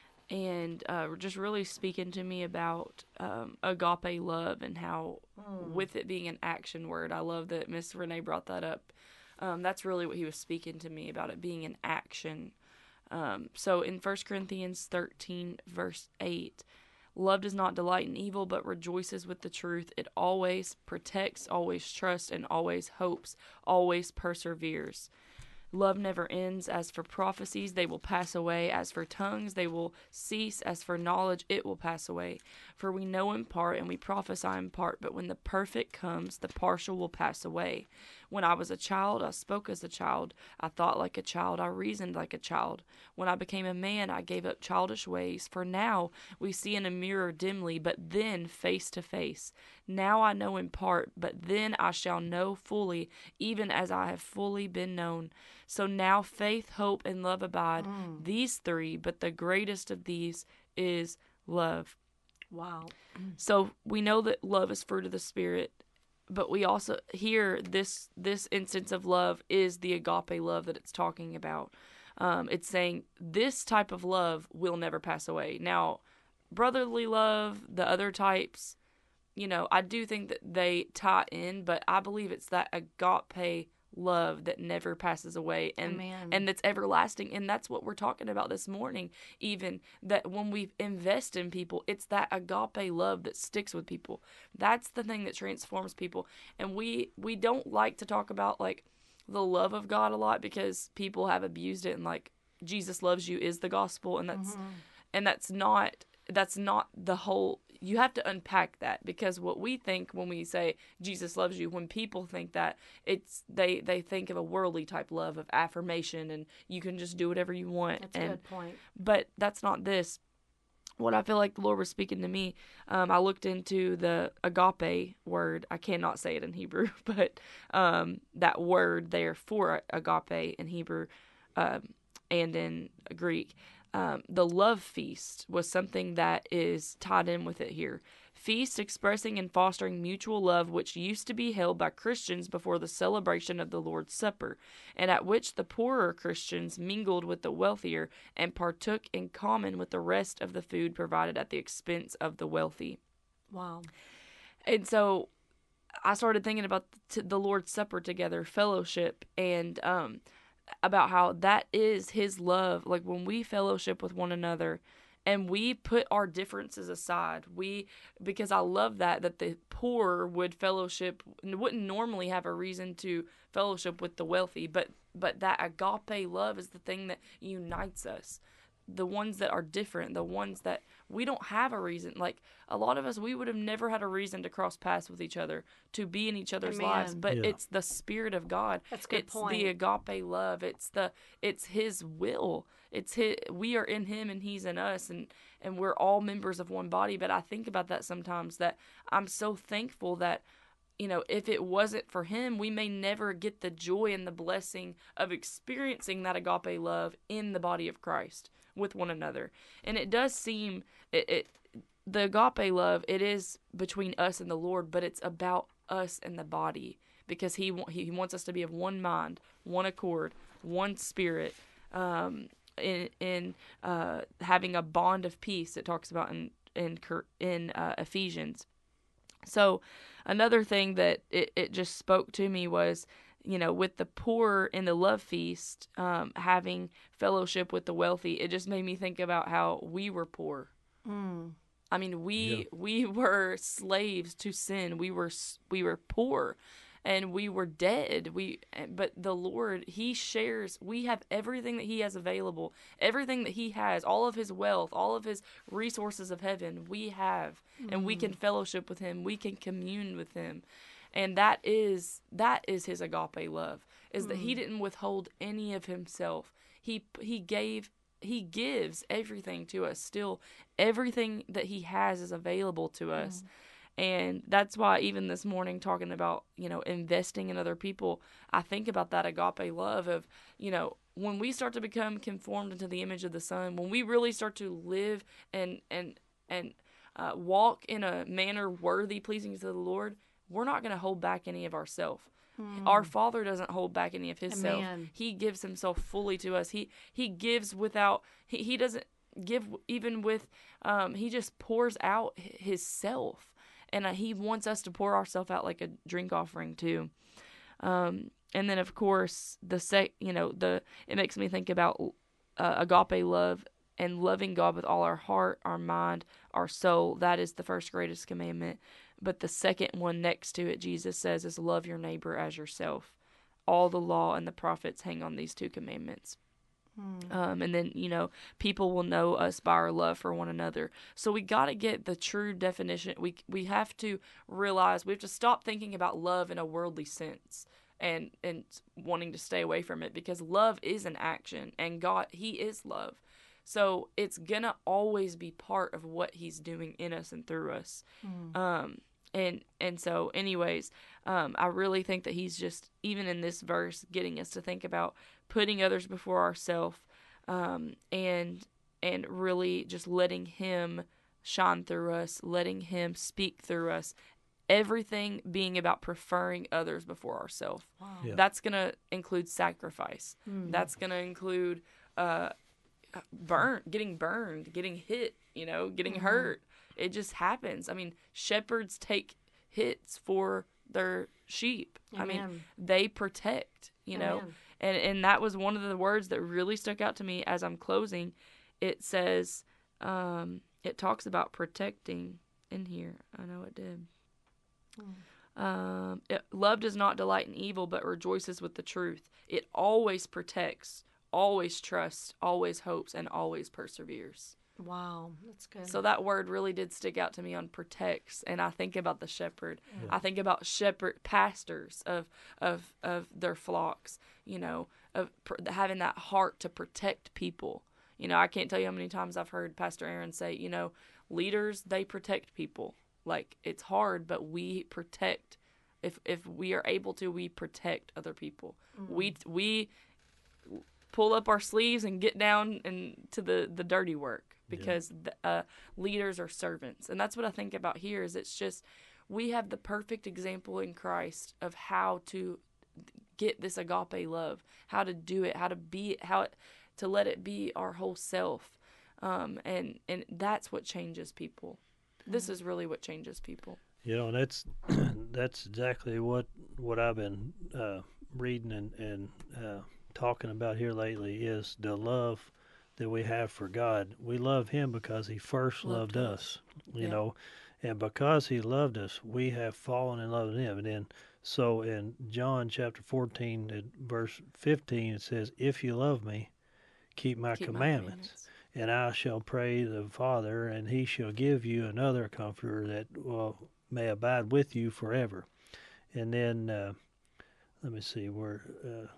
[SPEAKER 3] and uh, just really speaking to me about um, agape love and how,
[SPEAKER 2] Mm.
[SPEAKER 3] with it being an action word, I love that Miss Renee brought that up. Um, that's really what he was speaking to me about, it being an action. Um, so in First Corinthians thirteen, verse eight, love does not delight in evil, but rejoices with the truth. It always protects, always trusts, and always hopes, always perseveres. Love never ends. As for prophecies, they will pass away. As for tongues, they will cease. As for knowledge, it will pass away. For we know in part, and we prophesy in part, but when the perfect comes, the partial will pass away. When I was a child, I spoke as a child. I thought like a child. I reasoned like a child. When I became a man, I gave up childish ways. For now we see in a mirror dimly, but then face to face. Now I know in part, but then I shall know fully, even as I have fully been known. So now faith, hope, and love abide,
[SPEAKER 2] Mm.
[SPEAKER 3] these three, but the greatest of these is love.
[SPEAKER 2] Wow.
[SPEAKER 3] So we know that love is fruit of the Spirit, but we also hear this this instance of love is the agape love that it's talking about. Um, it's saying this type of love will never pass away. Now, brotherly love, the other types, you know, I do think that they tie in, but I believe it's that agape love that never passes away and
[SPEAKER 2] Amen.
[SPEAKER 3] and that's everlasting, and that's what we're talking about this morning. Even that when we invest in people, it's that agape love that sticks with people. That's the thing that transforms people. And we we don't like to talk about like the love of God a lot because people have abused it, and like Jesus loves you is the gospel, and that's
[SPEAKER 2] Mhm.
[SPEAKER 3] and that's not that's not the whole. You have to unpack that, because what we think when we say Jesus loves you, when people think that, it's they they think of a worldly type love of affirmation, and you can just do whatever you want.
[SPEAKER 2] That's a
[SPEAKER 3] and
[SPEAKER 2] good point.
[SPEAKER 3] But that's not this. What I feel like the Lord was speaking to me, um, I looked into the agape word. I cannot say it in Hebrew, but um, that word there for agape in Hebrew um, and in Greek. Um, the love feast was something that is tied in with it here. Feast expressing and fostering mutual love, which used to be held by Christians before the celebration of the Lord's Supper, and at which the poorer Christians mingled with the wealthier and partook in common with the rest of the food provided at the expense of the wealthy.
[SPEAKER 2] Wow.
[SPEAKER 3] And so I started thinking about the, the Lord's Supper together, fellowship, and um, about how that is his love. Like when we fellowship with one another and we put our differences aside. We, because I love that, that the poor would fellowship, wouldn't normally have a reason to fellowship with the wealthy, but, but that agape love is the thing that unites us. The ones that are different, the ones that we don't have a reason. Like, a lot of us, we would have never had a reason to cross paths with each other, to be in each other's
[SPEAKER 2] Amen.
[SPEAKER 3] lives. But
[SPEAKER 4] Yeah.
[SPEAKER 3] it's the Spirit of God.
[SPEAKER 2] That's a good
[SPEAKER 3] it's
[SPEAKER 2] point.
[SPEAKER 3] the agape love. It's the it's His will. It's his, we are in Him and He's in us, and and we're all members of one body. But I think about that sometimes, that I'm so thankful that, you know, if it wasn't for Him, we may never get the joy and the blessing of experiencing that agape love in the body of Christ with one another. And it does seem, it, it the agape love, it is between us and the Lord, but it's about us and the body, because he he wants us to be of one mind, one accord, one spirit, um, in in uh, having a bond of peace. It talks about in in in uh, Ephesians. So another thing that it, it just spoke to me was, you know, with the poor in the love feast, um, having fellowship with the wealthy, it just made me think about how we were poor.
[SPEAKER 2] Mm.
[SPEAKER 3] I mean, we
[SPEAKER 4] Yeah.
[SPEAKER 3] we were slaves to sin. We were we were poor, and we were dead. We but the Lord, He shares. We have everything that He has available, everything that He has, all of His wealth, all of His resources of heaven. We have, and we can fellowship with Him. We can commune with Him. And that is that is His agape love, is that He didn't withhold any of Himself. He he gave He gives everything to us. Still, everything that He has is available to us. And that's why even this morning, talking about, you know, investing in other people, I think about that agape love of, you know, when we start to become conformed into the image of the Son, when we really start to live and and and uh, walk in a manner worthy, pleasing to the Lord, we're not going to hold back any of ourselves. Our Father doesn't hold back any of His self.
[SPEAKER 2] Amen.
[SPEAKER 3] He gives Himself fully to us. He He gives without, He, he doesn't give even with, um, He just pours out His self. And uh, He wants us to pour ourselves out like a drink offering too. Um, and then of course the sec, you know, the it makes me think about uh, agape love and loving God with all our heart, our mind, our soul. That is the first greatest commandment. But the second one next to it, Jesus says, is love your neighbor as yourself. All the law and the prophets hang on these two commandments. Um, and then, you know, people will know us by our love for one another. So we got to get the true definition. We we have to realize, we have to stop thinking about love in a worldly sense and, and wanting to stay away from it, because love is an action, and God, He is love. So it's going to always be part of what He's doing in us and through us. Um, and, and so anyways, um, I really think that He's just, even in this verse, getting us to think about putting others before ourselves, um, and, and really just letting Him shine through us, letting Him speak through us. Everything being about preferring others before ourselves.
[SPEAKER 2] Wow.
[SPEAKER 4] Yeah.
[SPEAKER 3] That's going to include sacrifice. That's going to include, uh, burn, getting burned, getting hit, you know, getting hurt. It just happens. I mean, shepherds take hits for their sheep. I mean,
[SPEAKER 2] Amen.
[SPEAKER 3] they protect, you know,
[SPEAKER 2] Amen.
[SPEAKER 3] and, and that was one of the words that really stuck out to me as I'm closing. It says, um, it talks about protecting in here. I know it did. Um, it, love does not delight in evil, but rejoices with the truth. It always protects, always trusts, always hopes, and always perseveres.
[SPEAKER 2] Wow, that's good.
[SPEAKER 3] So that word really did stick out to me on protects, and I think about the shepherd. I think about shepherd pastors of of of their flocks, you know, of pr- having that heart to protect people. You know, I can't tell you how many times I've heard Pastor Aaron say, you know, leaders, they protect people. Like, it's hard, but we protect. If if we are able to, we protect other people. We we pull up our sleeves and get down and to the, the dirty work, because the, uh, leaders are servants. And that's what I think about here, is it's just, we have the perfect example in Christ of how to get this agape love, how to do it, how to be it, how it, to let it be our whole self. Um, and, and that's what changes people. This is really what changes people.
[SPEAKER 4] You know, and that's that's exactly what what I've been uh, reading and and uh, talking about here lately, is the love that we have for God. We love him because he first
[SPEAKER 3] Loved
[SPEAKER 4] loved
[SPEAKER 3] us.
[SPEAKER 4] us, you
[SPEAKER 3] Yeah.
[SPEAKER 4] know, and because he loved us, we have fallen in love with him. And then, so in John chapter fourteen, at verse fifteen, it says, "If you love me, keep my
[SPEAKER 3] Keep my
[SPEAKER 4] commandments,
[SPEAKER 3] commandments.
[SPEAKER 4] and I shall pray the Father, and he shall give you another comforter that will, may abide with you forever." And then, uh, let me see where, uh,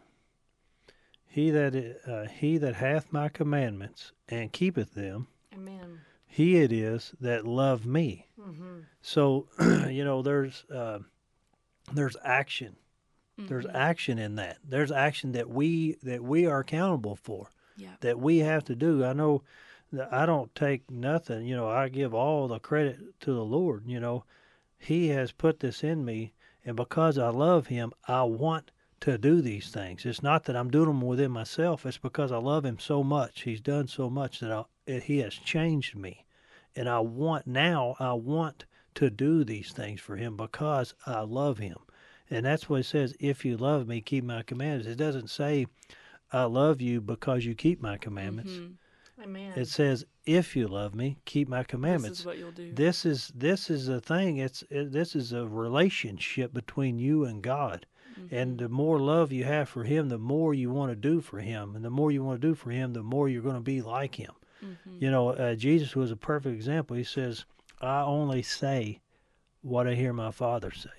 [SPEAKER 4] he that i- uh, he that hath my commandments and keepeth them,
[SPEAKER 2] Amen.
[SPEAKER 4] he it is that love me.
[SPEAKER 2] Mm-hmm.
[SPEAKER 4] So, you know, there's uh, there's action. There's
[SPEAKER 3] Mhm.
[SPEAKER 4] action in that. There's action that we that we are accountable for,
[SPEAKER 3] Yeah.
[SPEAKER 4] that we have to do. I know that I don't take nothing. You know, I give all the credit to the Lord. You know, He has put this in me, and because I love Him, I want to do these things. It's not that I'm doing them within myself. It's because I love Him so much. He's done so much that I, He has changed me, and I want now. I want to do these things for Him because I love Him. And that's what it says, if you love me, keep my commandments. It doesn't say, I love you because you keep my commandments.
[SPEAKER 3] Mhm.
[SPEAKER 2] Amen.
[SPEAKER 4] It says, if you love me, keep my
[SPEAKER 3] This
[SPEAKER 4] commandments.
[SPEAKER 3] is what you'll do.
[SPEAKER 4] This is this is a thing. It's it, this is a relationship between you and God.
[SPEAKER 3] Mhm.
[SPEAKER 4] And the more love you have for Him, the more you want to do for Him. And the more you want to do for Him, the more you're going to be like Him.
[SPEAKER 3] Mhm.
[SPEAKER 4] You know, uh, Jesus was a perfect example. He says, I only say what I hear my Father say.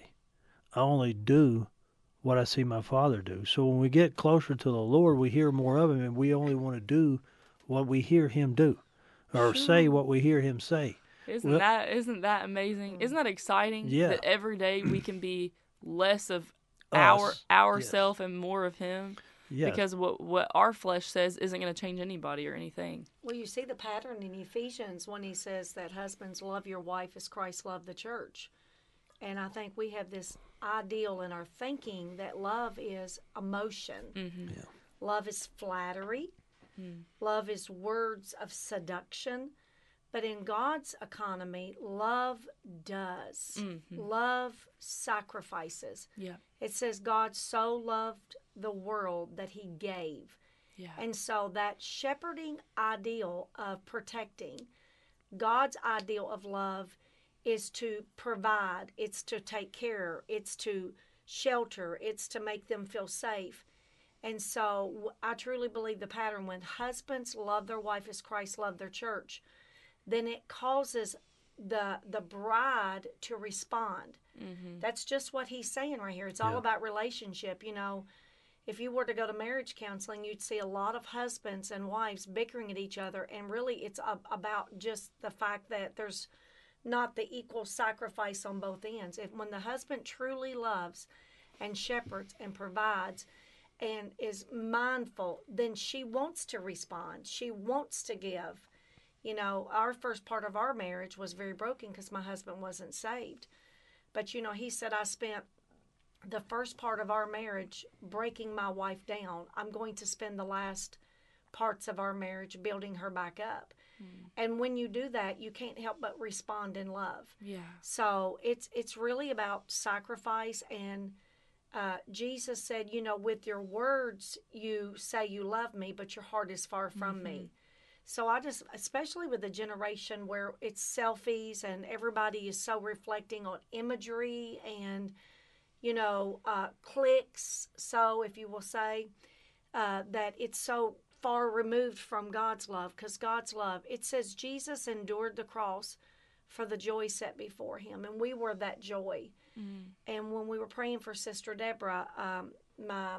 [SPEAKER 4] I only do what I see my Father do. So when we get closer to the Lord, we hear more of Him, and we only want to do what we hear Him do, or say
[SPEAKER 3] Sure.
[SPEAKER 4] what we hear Him say.
[SPEAKER 3] Isn't
[SPEAKER 4] Well-
[SPEAKER 3] that isn't that amazing? Isn't that exciting?
[SPEAKER 4] Yeah.
[SPEAKER 3] That every day we can be less of our
[SPEAKER 4] Us,
[SPEAKER 3] our
[SPEAKER 4] yes.
[SPEAKER 3] self and more of Him.
[SPEAKER 4] Yes.
[SPEAKER 3] Because what what our flesh says isn't going to change anybody or anything.
[SPEAKER 2] Well, you see the pattern in Ephesians when he says that husbands love your wife as Christ loved the church. And I think we have this ideal in our thinking that love is emotion.
[SPEAKER 3] Mm-hmm.
[SPEAKER 4] Yeah.
[SPEAKER 2] Love is flattery.
[SPEAKER 3] Mm.
[SPEAKER 2] Love is words of seduction. But in God's economy, love does.
[SPEAKER 3] Mm-hmm.
[SPEAKER 2] Love sacrifices.
[SPEAKER 3] Yeah.
[SPEAKER 2] It says God so loved the world that he gave.
[SPEAKER 3] Yeah.
[SPEAKER 2] And so that shepherding ideal of protecting, God's ideal of love is to provide, it's to take care, it's to shelter, it's to make them feel safe. And so I truly believe the pattern when husbands love their wife as Christ loved their church, then it causes the the bride to respond.
[SPEAKER 3] Mm-hmm.
[SPEAKER 2] That's just what he's saying right here. It's all
[SPEAKER 4] Yeah.
[SPEAKER 2] about relationship. You know, if you were to go to marriage counseling, you'd see a lot of husbands and wives bickering at each other. And really, it's a, about just the fact that there's not the equal sacrifice on both ends. If when the husband truly loves and shepherds and provides and is mindful, then she wants to respond. She wants to give. You know, our first part of our marriage was very broken because my husband wasn't saved. But, you know, he said, I spent the first part of our marriage breaking my wife down. I'm going to spend the last parts of our marriage building her back up. Mm. And when you do that, you can't help but respond in love.
[SPEAKER 3] Yeah.
[SPEAKER 2] So it's it's really about sacrifice. And uh, Jesus said, you know, with your words, you say you love me, but your heart is far from
[SPEAKER 3] Mm-hmm.
[SPEAKER 2] me. So I just, especially with the generation where it's selfies and everybody is so reflecting on imagery and, you know, uh, clicks. So if you will say uh, that it's so far removed from God's love, because God's love, it says Jesus endured the cross for the joy set before him. And we were that joy.
[SPEAKER 3] Mm.
[SPEAKER 2] And when we were praying for Sister Deborah, um, my,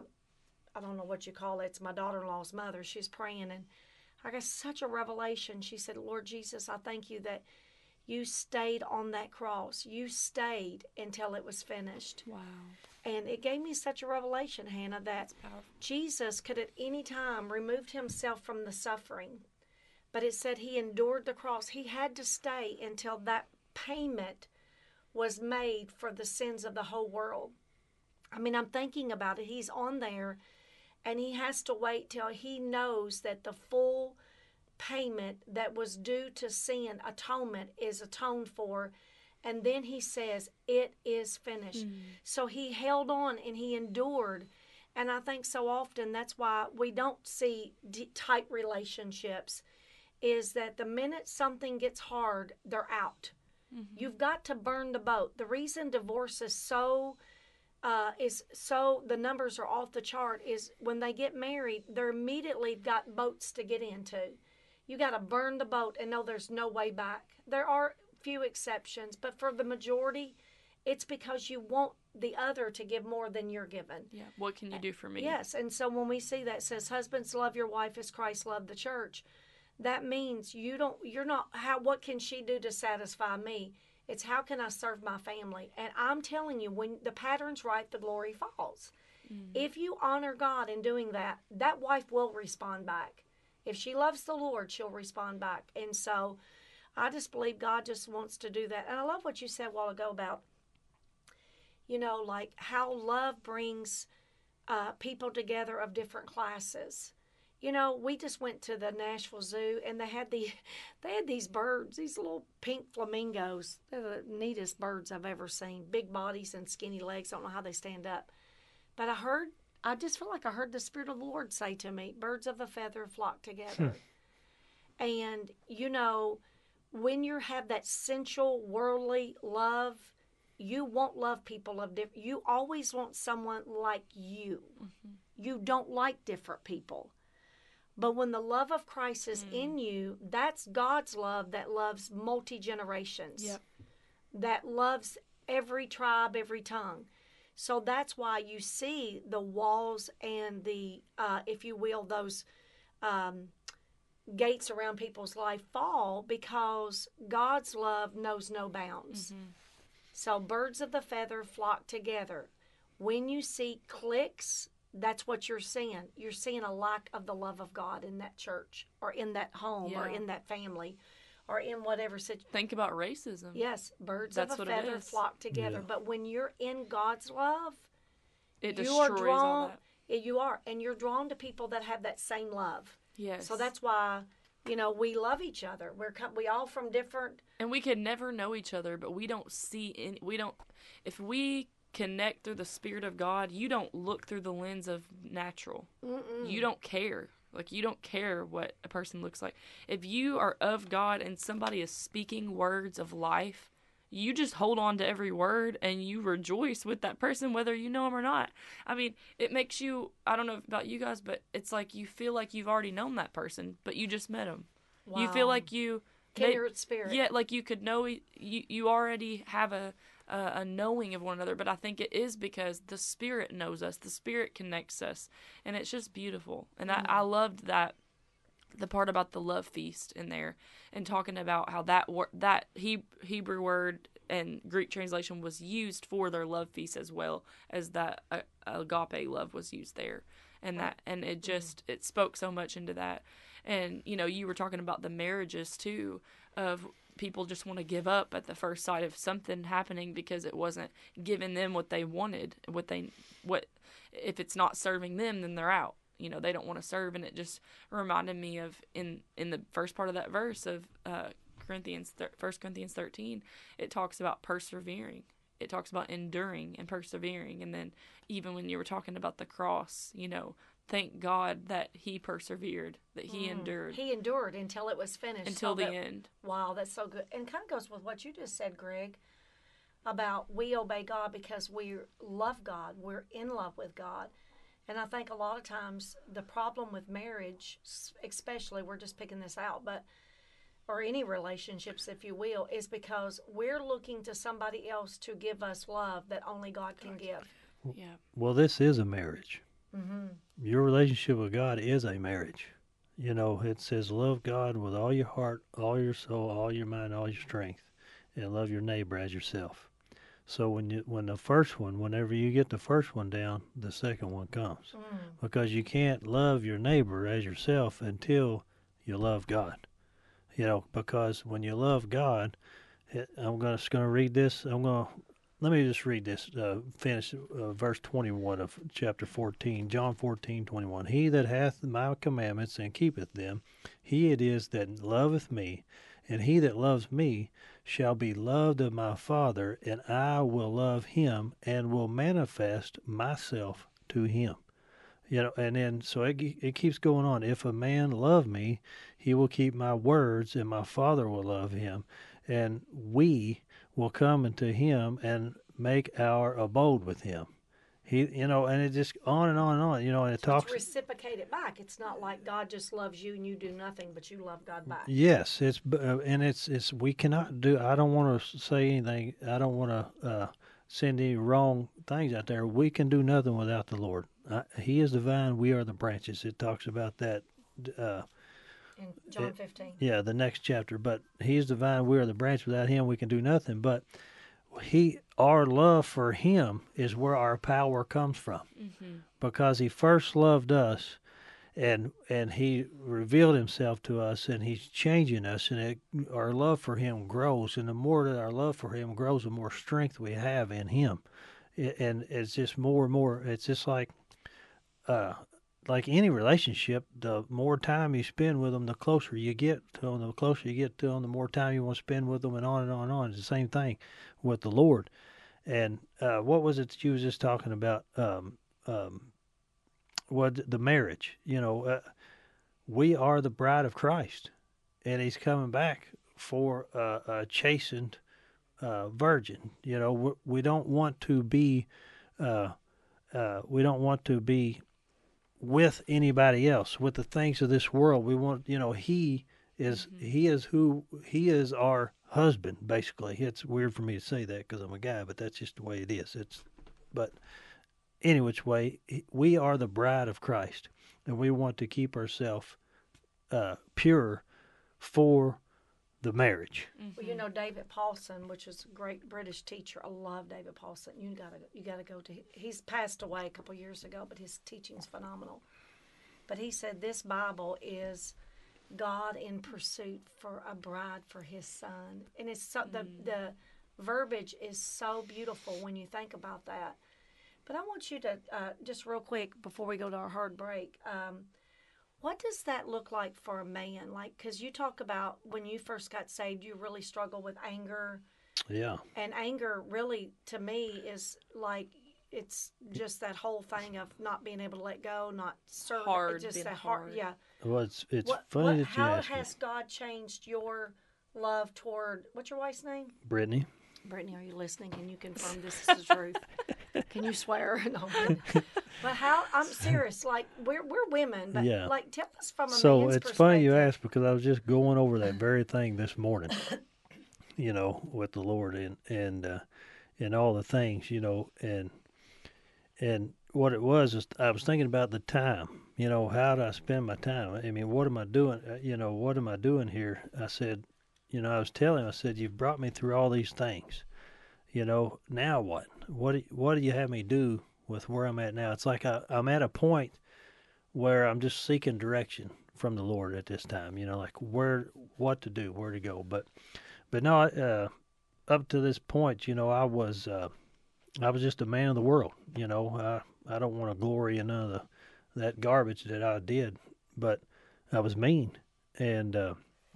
[SPEAKER 2] I don't know what you call it, it's my daughter-in-law's mother, she's praying and I got such a revelation. She said, Lord Jesus, I thank you that you stayed on that cross. You stayed until it was finished.
[SPEAKER 3] Wow.
[SPEAKER 2] And it gave me such a revelation, Hannah, that
[SPEAKER 3] Powerful.
[SPEAKER 2] Jesus could at any time removed himself from the suffering. But it said he endured the cross. He had to stay until that payment was made for the sins of the whole world. I mean, I'm thinking about it. He's on there. And he has to wait till he knows that the full payment that was due to sin, atonement, is atoned for. And then he says, it is finished. Mm. So he held on and he endured. And I think so often that's why we don't see d- tight relationships, is that the minute something gets hard, they're out. Mm-hmm. You've got to burn the boat. The reason divorce is so uh, is so the numbers are off the chart is when they get married, they're immediately got boats to get into. You got to burn the boat and know there's no way back. There are few exceptions, but for the majority, it's because you want the other to give more than you're given.
[SPEAKER 3] Yeah. What can you do for me?
[SPEAKER 2] Yes. And so when we see that it says, husbands, love your wife as Christ loved the church, that means you don't, you're not, how, what can she do to satisfy me? It's how can I serve my family? And I'm telling you, when the pattern's right, the glory falls. Mm-hmm. If you honor God in doing that, that wife will respond back. If she loves the Lord, she'll respond back. And so I just believe God just wants to do that. And I love what you said a while ago about, you know, like how love brings uh, people together of different classes. You know, we just went to the Nashville Zoo, and they had the, they had these birds, these little pink flamingos. They're the neatest birds I've ever seen. Big bodies and skinny legs. I don't know how they stand up. But I heard, I just feel like I heard the Spirit of the Lord say to me, birds of a feather flock together. And, you know, when you have that sensual, worldly love, you won't love people of different. You always want someone like you. Mm-hmm. You don't like different people. But when the love of Christ is mm. in you, that's God's love that loves multi-generations. Yep. That loves every tribe, every tongue. So that's why you see the walls and the, uh, if you will, those um, gates around people's life fall, because God's love knows no bounds. Mm-hmm. So birds of the feather flock together. When you see cliques, that's what you're seeing. You're seeing a lack of the love of God in that church or in that home yeah. or in that family or in whatever situation.
[SPEAKER 3] Think about racism.
[SPEAKER 2] Yes, birds
[SPEAKER 3] that's
[SPEAKER 2] of a
[SPEAKER 3] what
[SPEAKER 2] feather
[SPEAKER 3] it is.
[SPEAKER 2] flock together. Yeah. But when you're in God's love,
[SPEAKER 3] it
[SPEAKER 2] you
[SPEAKER 3] destroys
[SPEAKER 2] are drawn,
[SPEAKER 3] all that.
[SPEAKER 2] You are, and you're drawn to people that have that same love.
[SPEAKER 3] Yes.
[SPEAKER 2] So that's why, you know, we love each other. We're we all from different.
[SPEAKER 3] And we could never know each other, but we don't see any. We don't. If we connect through the Spirit of God, you don't look through the lens of natural. Mm-mm. You don't care. Like, you don't care what a person looks like. If you are of God and somebody is speaking words of life, you just hold on to every word and you rejoice with that person, whether you know them or not. I mean, it makes you, I don't know about you guys, but it's like you feel like you've already known that person, but you just met them. Wow. You feel like you...
[SPEAKER 2] Kindred spirit.
[SPEAKER 3] Yeah, like you could know, you, you already have a, a, a knowing of one another, but I think it is because the Spirit knows us, the Spirit connects us, and it's just beautiful. And mm-hmm. I, I loved that, the part about the love feast in there, and talking about how that wor- that he- Hebrew word and Greek translation was used for their love feast as well as that uh, agape love was used there, and that and it just it spoke so much into that. And you know, you were talking about the marriages too, of people just want to give up at the first sight of something happening because it wasn't giving them what they wanted, what they what if it's not serving them, then they're out. You know, they don't want to serve. And it just reminded me of in, in the first part of that verse of uh, Corinthians, First Corinthians thirteen, it talks about persevering. It talks about enduring and persevering. And then even when you were talking about the cross, you know, thank God that he persevered, that he mm. endured.
[SPEAKER 2] He endured until it was finished.
[SPEAKER 3] Until
[SPEAKER 2] so
[SPEAKER 3] the
[SPEAKER 2] that,
[SPEAKER 3] end.
[SPEAKER 2] Wow, that's so good. And kind of goes with what you just said, Greg, about we obey God because we love God. We're in love with God. And I think a lot of times the problem with marriage, especially, we're just picking this out, but or any relationships, if you will, is because we're looking to somebody else to give us love that only God can give.
[SPEAKER 3] Yeah.
[SPEAKER 4] Well, this is a marriage.
[SPEAKER 2] Mm-hmm.
[SPEAKER 4] Your relationship with God is a marriage. You know, it says love God with all your heart, all your soul, all your mind, all your strength, and love your neighbor as yourself. So when you when the first one, whenever you get the first one down, the second one comes. Mm. Because you can't love your neighbor as yourself until you love God. You know, because when you love God, it, I'm gonna, just going to read this. I'm going to, let me just read this, uh, finish uh, verse twenty-one of chapter fourteen, John fourteen, twenty-one. He that hath my commandments and keepeth them, he it is that loveth me, and he that loves me shall be loved of my Father, and I will love him and will manifest myself to him. You know, and then so it it keeps going on. If a man love me, he will keep my words, and my Father will love him, and we will come unto him and make our abode with him. He, you know, and it just on and on and on. You know, and it
[SPEAKER 2] So
[SPEAKER 4] talks.
[SPEAKER 2] it's reciprocated back. It's not like God just loves you and you do nothing, but you love God back.
[SPEAKER 4] Yes, it's uh, and it's it's we cannot do. I don't want to say anything. I don't want to uh, send any wrong things out there. We can do nothing without the Lord. Uh, he is the vine. We are the branches. It talks about that. Uh,
[SPEAKER 2] In John
[SPEAKER 4] it-
[SPEAKER 2] fifteen.
[SPEAKER 4] yeah, the next chapter. But he is the vine. We are the branch. Without him, we can do nothing. But he, our love for him, is where our power comes from,
[SPEAKER 3] Mm-hmm.
[SPEAKER 4] because he first loved us, and and he revealed himself to us, and he's changing us, and it, our love for him grows, and the more that our love for him grows, the more strength we have in him. I- and it's just more and more. It's just like, uh, like any relationship. The more time you spend with them, the closer you get to them. The closer you get to them, the more time you want to spend with them, and on and on and on. It's the same thing with the Lord. And uh, what was it that you was just talking about? Um, um, what the marriage? You know, uh, we are the bride of Christ, and He's coming back for a, a chastened uh, virgin. You know, we, we don't want to be, uh, uh, we don't want to be with anybody else, with the things of this world. We want, you know, He is
[SPEAKER 3] Mhm.
[SPEAKER 4] He is who He is our husband. Basically, it's weird for me to say that because I'm a guy, but that's just the way it is. It's, but any which way, we are the bride of Christ, and we want to keep ourselves uh, pure for the marriage.
[SPEAKER 2] Well, you know David Paulson, which is a great British teacher. I love David Paulson. You gotta you gotta go to. He's passed away a couple years ago, but his teaching's phenomenal. But he said this Bible is God in pursuit for a bride for His Son, and it's so, the the verbiage is so beautiful when you think about that. But I want you to uh, just real quick before we go to our hard break. Um, What does that look like for a man? Like, because you talk about when you first got saved, you really struggle with anger.
[SPEAKER 4] Yeah.
[SPEAKER 2] And anger, really, to me, is like it's just that whole thing of not being able to let go, not serve.
[SPEAKER 3] Hard,
[SPEAKER 2] It's just
[SPEAKER 3] being
[SPEAKER 2] that hard.
[SPEAKER 3] hard.
[SPEAKER 2] Yeah.
[SPEAKER 4] Well, it's it's
[SPEAKER 2] What,
[SPEAKER 4] funny
[SPEAKER 2] what,
[SPEAKER 4] that you
[SPEAKER 2] how
[SPEAKER 4] ask me,
[SPEAKER 2] has God changed your love toward, what's your wife's name?
[SPEAKER 4] Brittany.
[SPEAKER 2] Brittany, are you listening? Can you confirm this is the truth? Can you swear? No. But, but how? I'm serious. Like we're we're women, but
[SPEAKER 4] Yeah.
[SPEAKER 2] like tell us from a
[SPEAKER 4] So
[SPEAKER 2] man's
[SPEAKER 4] it's funny you
[SPEAKER 2] perspective.
[SPEAKER 4] ask, because I was just going over that very thing this morning, you know, with the Lord and and uh, and all the things, you know, and and what it was is I was thinking about the time, you know, how do I spend my time? I mean, what am I doing? uh, You know, what am I doing here? I said, you know, I was telling him, I said, you've brought me through all these things, you know, now what? What do, what do you have me do with where I'm at now? It's like I, I'm at a point where I'm just seeking direction from the Lord at this time, you know, like where, what to do, where to go. But, but no, uh, up to this point, you know, I was, uh, I was just a man of the world, you know. I, I don't want to glory in none of the, that garbage that I did, but I was mean and, uh,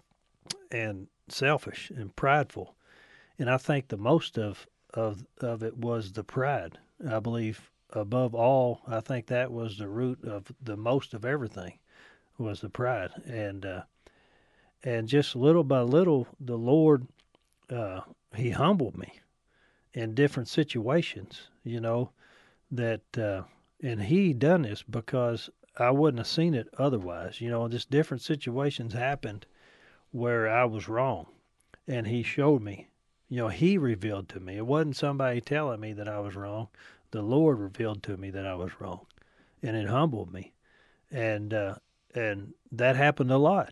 [SPEAKER 4] and selfish and prideful. And I think the most of, of, of it was the pride. I believe above all, I think that was the root of the most of everything was the pride. And, uh, and just little by little, the Lord, uh, He humbled me in different situations, you know, that, uh, and He done this because I wouldn't have seen it otherwise, you know, just different situations happened where I was wrong, and He showed me, you know, He revealed to me. It wasn't somebody telling me that I was wrong. The Lord revealed to me that I was wrong, and it humbled me. And, uh, and that happened a lot.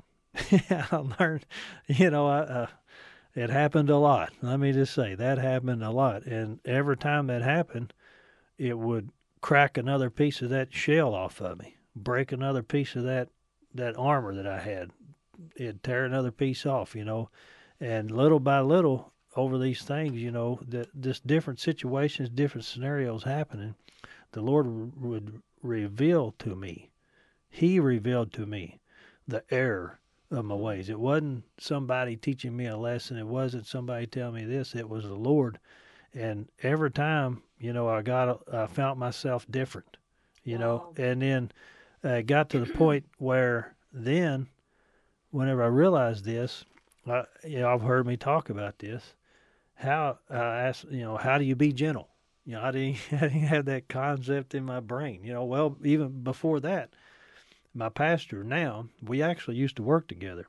[SPEAKER 4] I learned, you know, I, uh, it happened a lot. Let me just say that happened a lot. And every time that happened, it would crack another piece of that shell off of me, break another piece of that, that armor that I had. It'd tear another piece off, you know. And little by little, over these things, you know, that this different situations, different scenarios happening, the Lord would reveal to me. He revealed to me the error of my ways. It wasn't somebody teaching me a lesson. It wasn't somebody telling me this. It was the Lord. And every time, you know, I got, I found myself different. you
[SPEAKER 2] Wow.
[SPEAKER 4] know. And then uh, it got to the point where then, whenever I realized this, I, you know, I've heard me talk about this. How I asked, you know, how do you be gentle? You know, I didn't, I didn't have that concept in my brain. You know, well, even before that, my pastor now, we actually used to work together,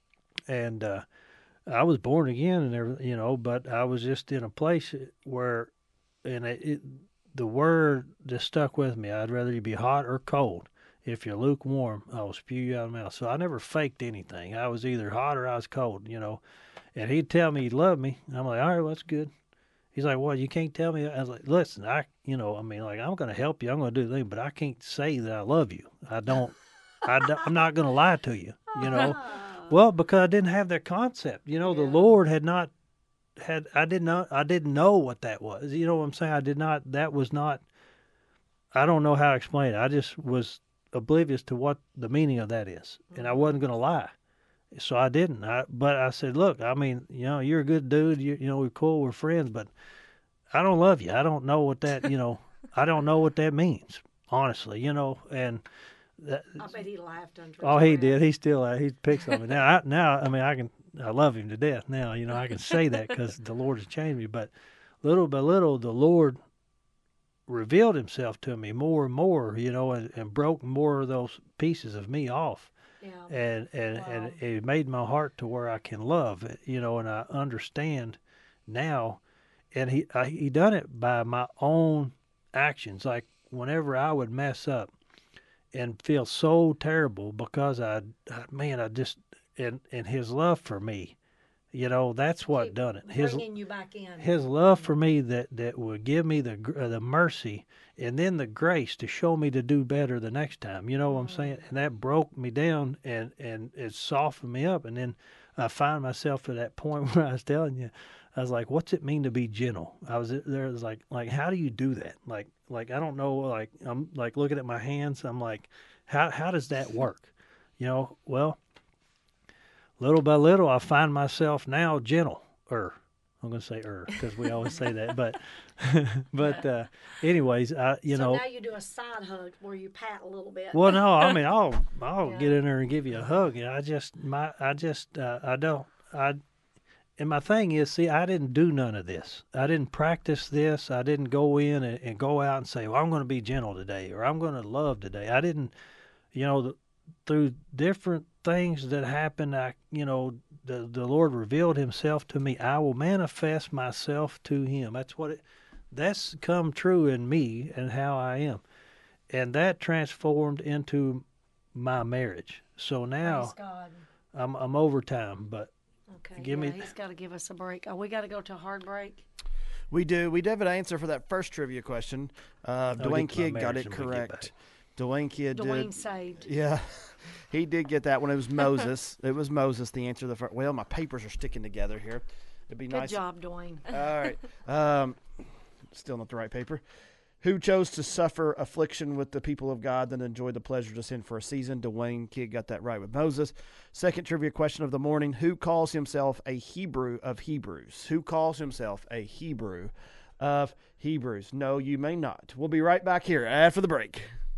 [SPEAKER 4] and uh, I was born again and everything, you know, but I was just in a place where, and it, it the word that stuck with me, I'd rather you be hot or cold. If you're lukewarm, I will spew you out of my mouth. So I never faked anything. I was either hot or I was cold, you know. And he'd tell me he loved me. I'm like, all right, well, that's good. He's like, well, you can't tell me. I was like, listen, I, you know, I mean, like, I'm going to help you. I'm going to do the thing, but I can't say that I love you. I don't, I don't I'm not going to lie to you, you know. Well, because I didn't have that concept. You know, the
[SPEAKER 2] Yeah.
[SPEAKER 4] Lord had not had, I did not, I didn't know what that was. You know what I'm saying? I did not, that was not, I don't know how to explain it. I just was oblivious to what the meaning of that is. And I wasn't going to lie. So I didn't. I, but I said, look, I mean, you know, you're a good dude. You, you know, we're cool. We're friends, but I don't love you. I don't know what that, you know, I don't know what that means, honestly, you know, and that,
[SPEAKER 2] I bet he laughed under his
[SPEAKER 4] oh, he
[SPEAKER 2] breath.
[SPEAKER 4] did. He still, uh, he picks on me now. I, now, I mean, I can, I love him to death now. You know, I can say that because the Lord has changed me. But little by little, the Lord revealed himself to me more and more, you know, and, and broke more of those pieces of me off.
[SPEAKER 2] Yeah.
[SPEAKER 4] And, and,
[SPEAKER 2] Wow.
[SPEAKER 4] and it made my heart to where I can love, you know, and I understand now. And he, I, he done it by my own actions. Like whenever I would mess up, and feel so terrible because I, I man, I just and and his love for me, you know, that's what
[SPEAKER 2] Keep
[SPEAKER 4] done it. His
[SPEAKER 2] bringing you back in.
[SPEAKER 4] his love for me that that would give me the gr- uh, the mercy and then the grace to show me to do better the next time. You know what I'm saying? And that broke me down and and it softened me up. And then I find myself at that point where I was telling you, I was like, what's it mean to be gentle? I was there. Was like, like, how do you do that? Like, like I don't know. Like, I'm like looking at my hands. I'm like, how how does that work? You know, well, little by little, I find myself now gentle. Er, I'm gonna say er because we always say that. But, but, uh, anyways, I you
[SPEAKER 2] so
[SPEAKER 4] know.
[SPEAKER 2] now you do a side hug where you pat a little bit.
[SPEAKER 4] Well, no, I mean, I'll I'll
[SPEAKER 2] Yeah.
[SPEAKER 4] get in there and give you a hug. You know, I just my I just uh, I don't I. And my thing is, see, I didn't do none of this. I didn't practice this. I didn't go in and, and go out and say, well, I'm going to be gentle today or I'm going to love today. I didn't, you know, the, through different things that happened, I, you know, the, the Lord revealed himself to me. I will manifest myself to him. That's what it, that's come true in me and how I am. And that transformed into my marriage. So now
[SPEAKER 2] Praise God.
[SPEAKER 4] I'm, I'm over time, but
[SPEAKER 2] Okay.
[SPEAKER 4] Give
[SPEAKER 2] yeah,
[SPEAKER 4] me-
[SPEAKER 2] he's got to give us a break. Oh, we got to go to a hard break.
[SPEAKER 1] We do. We did have an answer for that first trivia question. Uh,
[SPEAKER 4] I'll
[SPEAKER 1] Dwayne
[SPEAKER 4] get to my
[SPEAKER 1] Kidd got
[SPEAKER 4] marriage
[SPEAKER 1] it
[SPEAKER 4] and we get
[SPEAKER 1] correct. Dwayne Kidd
[SPEAKER 2] Dwayne
[SPEAKER 1] did.
[SPEAKER 2] saved.
[SPEAKER 1] Yeah, he did get that one. It was Moses. It was Moses. The answer to the first. Well, my papers are sticking together here. It'd be
[SPEAKER 2] Good
[SPEAKER 1] nice.
[SPEAKER 2] job, Dwayne.
[SPEAKER 1] All right. Um, still not the right paper. Who chose to suffer affliction with the people of God, then enjoy the pleasure to sin for a season? Dwayne Kidd got that right with Moses. Second trivia question of the morning. Who calls himself a Hebrew of Hebrews? Who calls himself a Hebrew of Hebrews? No, you may not. We'll be right back here after the break.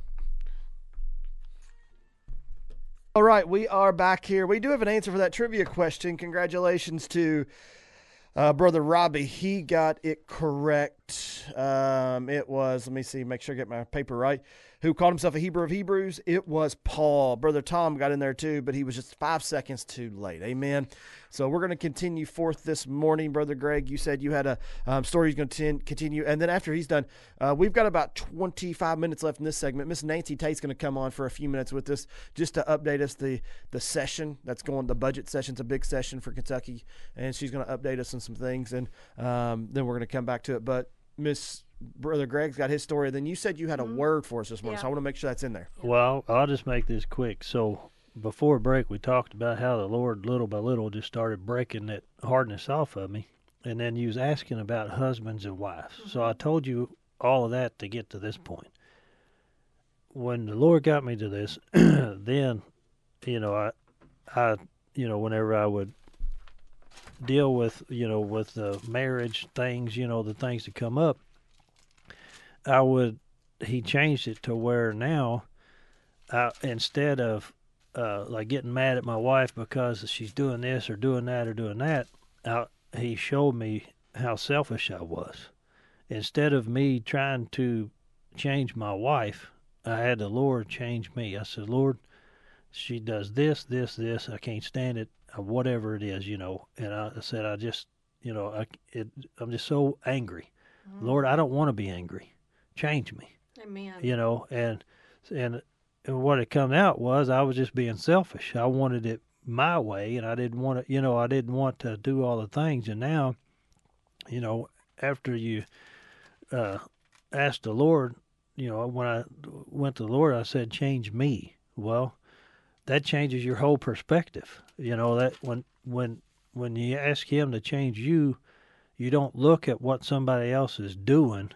[SPEAKER 1] All right, we are back here. We do have an answer for that trivia question. Congratulations to Uh, Brother Robbie, he got it correct. Um, it was, let me see, make sure I get my paper right. Who called himself a Hebrew of Hebrews? It was Paul. Brother Tom got in there too, but he was just five seconds too late. Amen. So we're going to continue forth this morning. Brother Greg, you said you had a um, story you're going to continue. And then after he's done, uh, we've got about twenty-five minutes left in this segment. Miss Nancy Tate's going to come on for a few minutes with us just to update us the, the session that's going, the budget session's a big session for Kentucky. And she's going to update us on some things. And um, then we're going to come back to it. But Miss Brother Greg's got his story. Then you said you had a
[SPEAKER 2] Mhm.
[SPEAKER 1] word for us this morning,
[SPEAKER 2] Yeah.
[SPEAKER 1] so I want to make sure that's in there.
[SPEAKER 4] Well, I'll just make this quick. So before break, we talked about how the Lord, little by little, just started breaking that hardness off of me. And then you was asking about husbands and wives. So I told you all of that to get to this point. When the Lord got me to this, then, you know, I, I, you know, whenever I would deal with, you know, with the marriage things, you know, the things that come up, I would he changed it to where now, I, instead of uh, like getting mad at my wife because she's doing this or doing that or doing that, I, he showed me how selfish I was. Instead of me trying to change my wife, I had the Lord change me. I said, Lord, she does this, this, this. I can't stand it, uh, whatever it is, you know. And I, I said, I just, you know, I, it, I'm just so angry. Mm. Lord, I don't want to be angry. Change me.
[SPEAKER 2] Amen.
[SPEAKER 4] You know, and and and what it come out was I was just being selfish. I wanted it my way, and I didn't want to, you know, I didn't want to do all the things. And now, you know, after you uh, asked the Lord, you know, when I went to the Lord, I said, change me. Well, that changes your whole perspective. You know, that when when when you ask him to change you, you don't look at what somebody else is doing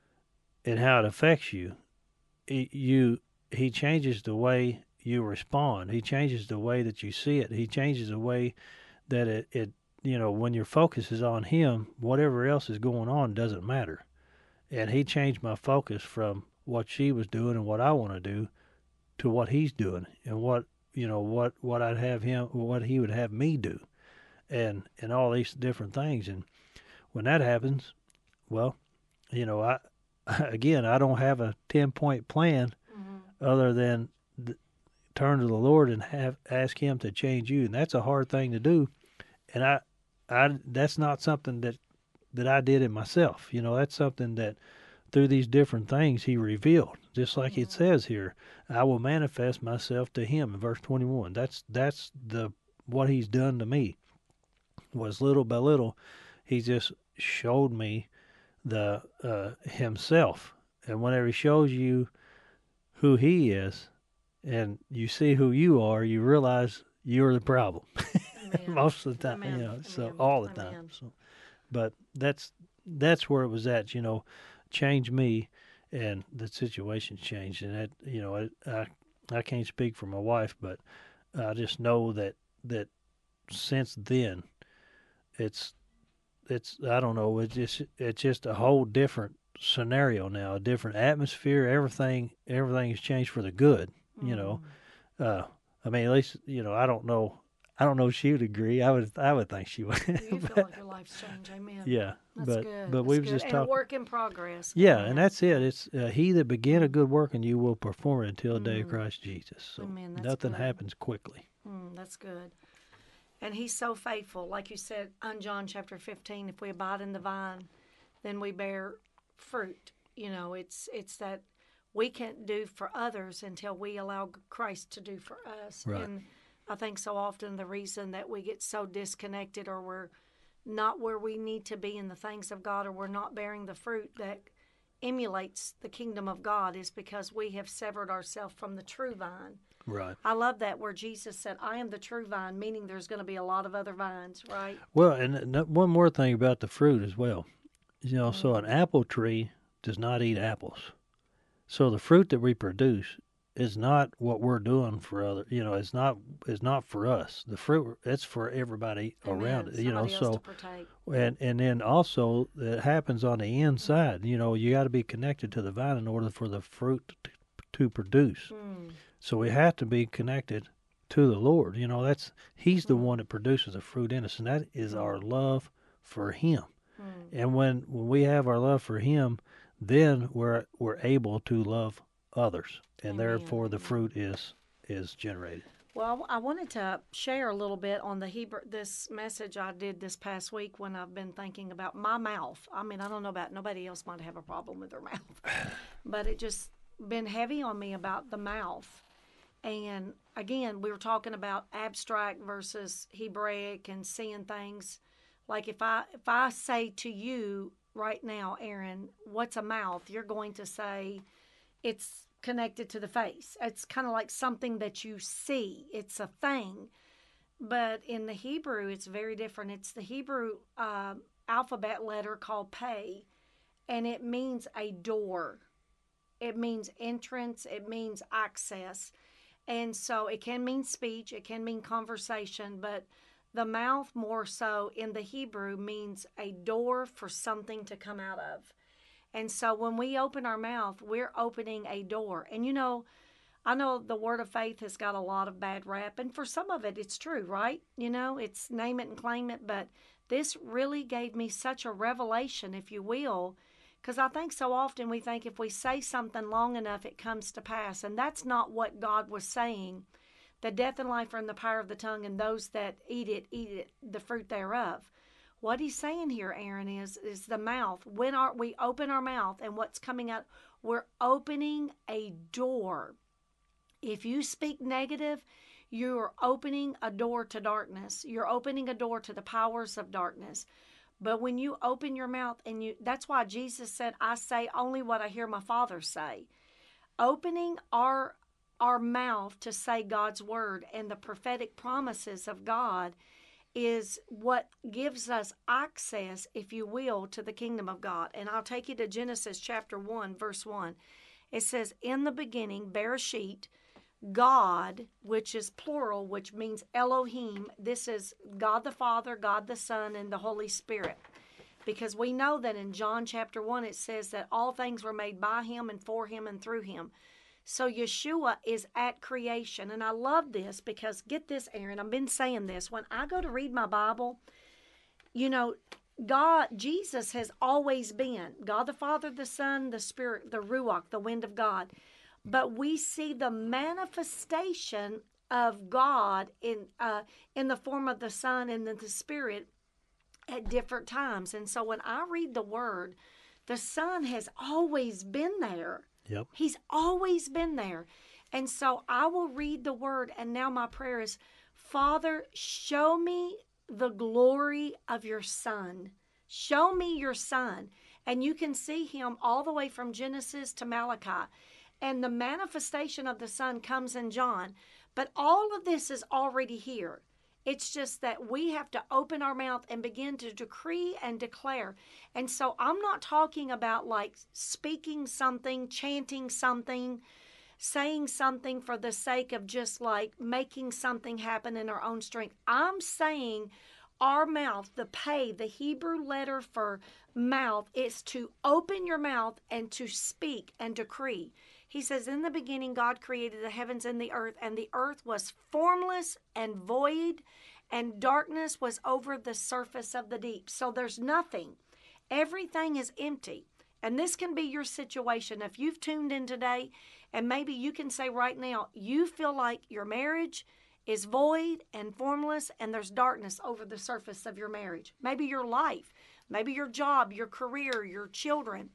[SPEAKER 4] and how it affects you. It, you he changes the way you respond. He changes the way that you see it. He changes the way that it, it you know, when your focus is on him, whatever else is going on doesn't matter. And he changed my focus from what she was doing and what I want to do to what he's doing and what, you know, what, what I'd have him, what he would have me do, and, and all these different things. And when that happens, well, you know, I, again, I don't have a ten point plan mm-hmm. other than th- turn to the Lord and have, ask him to change you. And that's a hard thing to do. And I, I, that's not something that, that I did it myself. You know, that's something that through these different things he revealed. Just like mm-hmm. it says here, I will manifest myself to him in verse twenty-one. That's that's the what he's done to me. Was little by little, he just showed me the uh, himself. And whenever he shows you who he is, and you see who you are, you realize you're the problem. Most of the time, Amen. you know, Amen. so all the Amen. time. So, but that's that's where it was at. You know, change me, and the situation changed. And that, you know, I I, I can't speak for my wife, but I just know that that since then, it's it's I don't know. It's just it's just a whole different scenario now, a different atmosphere. Everything everything has changed for the good. Mm. You know, uh, I mean, at least you know I don't know. I don't know if she would agree. I would I would think she would.
[SPEAKER 2] You feel
[SPEAKER 4] but,
[SPEAKER 2] like your life's changed. Amen.
[SPEAKER 4] Yeah,
[SPEAKER 2] that's
[SPEAKER 4] but
[SPEAKER 2] good.
[SPEAKER 4] but
[SPEAKER 2] that's
[SPEAKER 4] we've
[SPEAKER 2] good.
[SPEAKER 4] just
[SPEAKER 2] and
[SPEAKER 4] talked.
[SPEAKER 2] A work in progress.
[SPEAKER 4] Yeah,
[SPEAKER 2] Amen.
[SPEAKER 4] and that's it. It's uh, he that began a good work in you will perform it until the mm. day of Christ Jesus. So
[SPEAKER 2] Amen.
[SPEAKER 4] nothing
[SPEAKER 2] good.
[SPEAKER 4] happens quickly.
[SPEAKER 2] Mm, that's good. And he's so faithful. Like you said on John chapter fifteen, if we abide in the vine, then we bear fruit. You know, it's it's that we can't do for others until we allow Christ to do for us.
[SPEAKER 4] Right.
[SPEAKER 2] And I think so often the reason that we get so disconnected or we're not where we need to be in the things of God or we're not bearing the fruit that emulates the kingdom of God is because we have severed ourselves from the true vine.
[SPEAKER 4] Right.
[SPEAKER 2] I love that where Jesus said, I am the true vine, meaning there's going to be a lot of other vines, right?
[SPEAKER 4] Well, and one more thing about the fruit as well. You know, mm. so an apple tree does not eat apples. So the fruit that we produce is not what we're doing for other, you know, it's not it's not for us. The fruit, it's for everybody
[SPEAKER 2] Amen.
[SPEAKER 4] around it, you
[SPEAKER 2] Somebody
[SPEAKER 4] know,
[SPEAKER 2] else
[SPEAKER 4] so
[SPEAKER 2] to partake.
[SPEAKER 4] and and then also it happens on the inside. You know, you got to be connected to the vine in order for the fruit to, to produce. Mm. So we have to be connected to the Lord. You know, that's he's the mm. one that produces the fruit in us, and that is mm. our love for him. Mm. And when when we have our love for him, then we're we're able to love others, and Amen. Therefore the fruit is is generated.
[SPEAKER 2] Well, I wanted to share a little bit on the Hebrew this message I did this past week when I've been thinking about my mouth. I mean, I don't know about nobody else might have a problem with their mouth, but it just been heavy on me about the mouth. And again, we were talking about abstract versus Hebraic and seeing things. Like if I if I say to you right now, Aaron, what's a mouth? You're going to say it's connected to the face. It's kind of like something that you see. It's a thing. But in the Hebrew, it's very different. It's the Hebrew uh, alphabet letter called Pei, and it means a door. It means entrance. It means access. And so it can mean speech. It can mean conversation. But the mouth more so in the Hebrew means a door for something to come out of. And so when we open our mouth, we're opening a door. And you know, I know the word of faith has got a lot of bad rap, and for some of it, it's true, right? You know, it's name it and claim it, but this really gave me such a revelation, if you will, because I think so often we think if we say something long enough, it comes to pass, and that's not what God was saying. The death and life are in the power of the tongue, and those that eat it, eat it, the fruit thereof. What he's saying here, Aaron, is, is the mouth. When our, we open our mouth and what's coming out, we're opening a door. If you speak negative, you're opening a door to darkness. You're opening a door to the powers of darkness. But when you open your mouth, and you, that's why Jesus said, I say only what I hear my Father say. Opening our, our mouth to say God's word and the prophetic promises of God is what gives us access, if you will, to the kingdom of God. And I'll take you to Genesis chapter one, verse one. It says, in the beginning, Bereshit, God, which is plural, which means Elohim. This is God the Father, God the Son, and the Holy Spirit. Because we know that in John chapter one, it says that all things were made by him and for him and through him. So Yeshua is at creation. And I love this because, get this, Aaron, I've been saying this. When I go to read my Bible, you know, God, Jesus has always been God the Father, the Son, the Spirit, the Ruach, the wind of God. But we see the manifestation of God in uh, in the form of the Son and the Spirit at different times. And so when I read the Word, the Son has always been there.
[SPEAKER 4] Yep.
[SPEAKER 2] He's always been there. And so I will read the Word, and now my prayer is, Father, show me the glory of your Son. Show me your Son. And you can see him all the way from Genesis to Malachi. And the manifestation of the Son comes in John. But all of this is already here. It's just that we have to open our mouth and begin to decree and declare. And so I'm not talking about like speaking something, chanting something, saying something for the sake of just like making something happen in our own strength. I'm saying our mouth, the pay, the Hebrew letter for mouth, is to open your mouth and to speak and decree. He says, in the beginning, God created the heavens and the earth, and the earth was formless and void, and darkness was over the surface of the deep. So there's nothing. Everything is empty. And this can be your situation. If you've tuned in today, and maybe you can say right now, you feel like your marriage is void and formless, and there's darkness over the surface of your marriage. Maybe your life, maybe your job, your career, your children.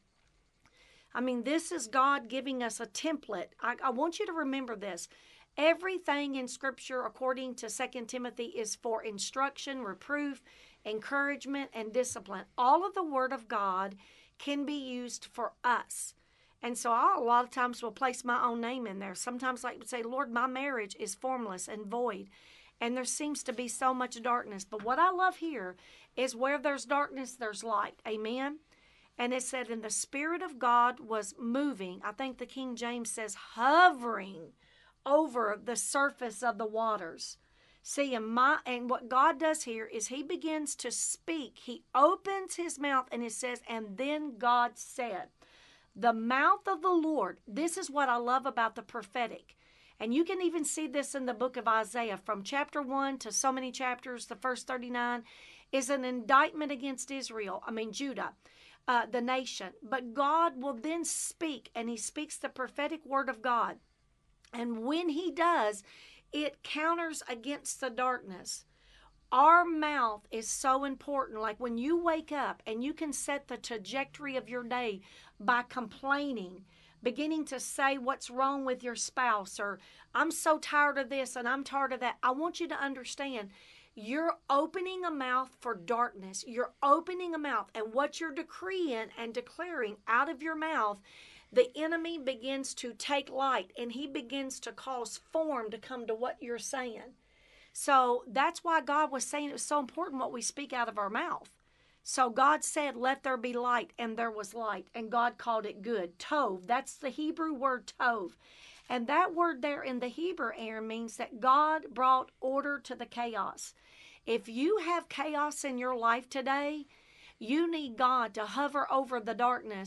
[SPEAKER 2] I mean, this is God giving us a template. I, I want you to remember this. Everything in Scripture, according to Second Timothy, is for instruction, reproof, encouragement, and discipline. All of the Word of God can be used for us. And so I, a lot of times, will place my own name in there. Sometimes I would say, Lord, my marriage is formless and void, and there seems to be so much darkness. But what I love here is where there's darkness, there's light. Amen? And it said, and the Spirit of God was moving. I think the King James says hovering over the surface of the waters. See, and, my, and what God does here is he begins to speak. He opens his mouth and it says, and then God said, the mouth of the Lord. This is what I love about the prophetic. And you can even see this in the book of Isaiah. From chapter one to so many chapters, the first thirty-nine, is an indictment against Israel. I mean, Judah. Uh, the nation. But God will then speak, and he speaks the prophetic word of God. And when he does, it counters against the darkness. Our mouth is so important. Like when you wake up and you can set the trajectory of your day by complaining, beginning to say what's wrong with your spouse, or I'm so tired of this and I'm tired of that. I want you to understand, you're opening a mouth for darkness. You're opening a mouth, and what you're decreeing and declaring out of your mouth, the enemy begins to take light, and he begins to cause form to come to what you're saying. So that's why God was saying it was so important what we speak out of our mouth. So God said, let there be light, and there was light, and God called it good. Tov, that's the Hebrew word tov. And that word there in the Hebrew, Aaron, means that God brought order to the chaos. If you have chaos in your life today, you need God to hover over the darkness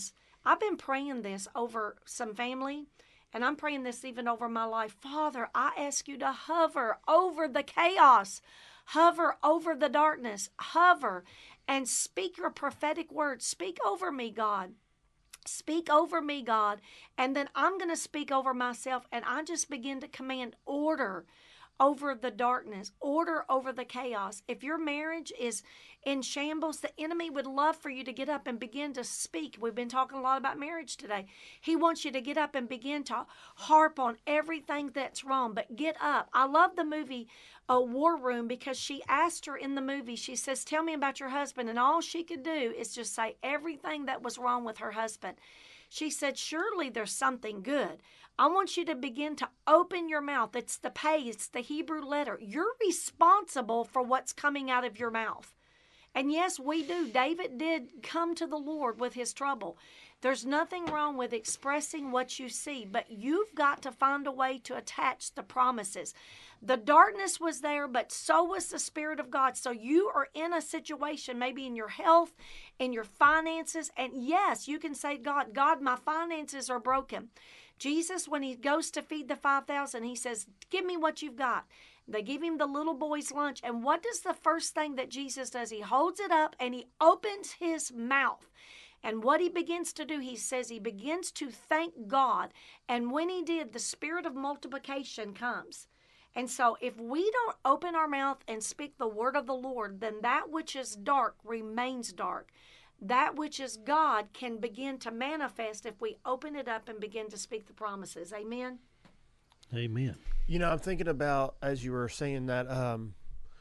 [SPEAKER 2] I've been praying this over some family, and I'm praying this even over my life. Father, I ask you to hover over the chaos, hover over the darkness, hover and speak your prophetic words. Speak over me, God. Speak over me, God. And then I'm going to speak over myself, and I just begin to command order over the darkness, order over the chaos. If your marriage is in shambles, the enemy would love for you to get up and begin to speak. We've been talking a lot about marriage today. He wants you to get up and begin to harp on everything that's wrong, but get up. I love the movie uh, War Room, because she asked her in the movie, she says, tell me about your husband. And all she could do is just say everything that was wrong with her husband. She said, surely there's something good. I want you to begin to open your mouth. It's the pay, it's the Hebrew letter. You're responsible for what's coming out of your mouth. And yes, we do. David did come to the Lord with his trouble. There's nothing wrong with expressing what you see, but you've got to find a way to attach the promises. The darkness was there, but so was the Spirit of God. So you are in a situation, maybe in your health, in your finances, and yes, you can say, God, God, my finances are broken. Jesus, when he goes to feed the five thousand, he says, give me what you've got. They give him the little boy's lunch. And what does the first thing that Jesus does? He holds it up and he opens his mouth. And what he begins to do, he says he begins to thank God. And when he did, the spirit of multiplication comes. And so if we don't open our mouth and speak the word of the Lord, then that which is dark remains dark. That which is God can begin to manifest if we open it up and begin to speak the promises. Amen?
[SPEAKER 4] Amen.
[SPEAKER 1] You know, I'm thinking about, as you were saying that, um,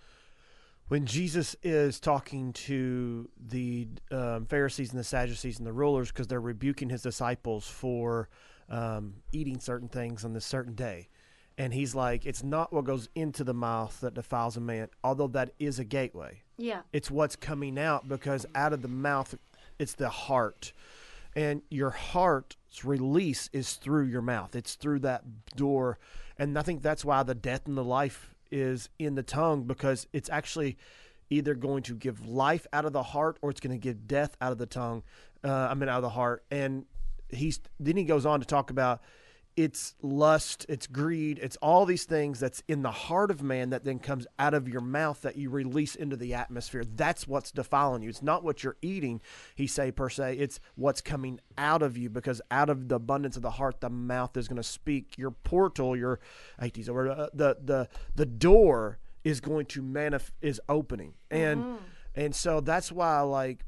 [SPEAKER 1] when Jesus is talking to the um, Pharisees and the Sadducees and the rulers, because they're rebuking his disciples for um, eating certain things on this certain day. And he's like, it's not what goes into the mouth that defiles a man, although that is a gateway.
[SPEAKER 2] Yeah.
[SPEAKER 1] It's what's coming out, because out of the mouth, it's the heart. And your heart's release is through your mouth. It's through that door. And I think that's why the death and the life is in the tongue, because it's actually either going to give life out of the heart or it's going to give death out of the tongue. Uh, I mean, out of the heart. And he's then he goes on to talk about it's lust, it's greed, it's all these things that's in the heart of man that then comes out of your mouth that you release into the atmosphere. That's what's defiling you. It's not what you're eating, he say, per se. It's what's coming out of you, because out of the abundance of the heart, the mouth is going to speak. Your portal, your, I hate these words, uh, the, the, the door is going to manif- is opening. And, mm-hmm. and so that's why, like,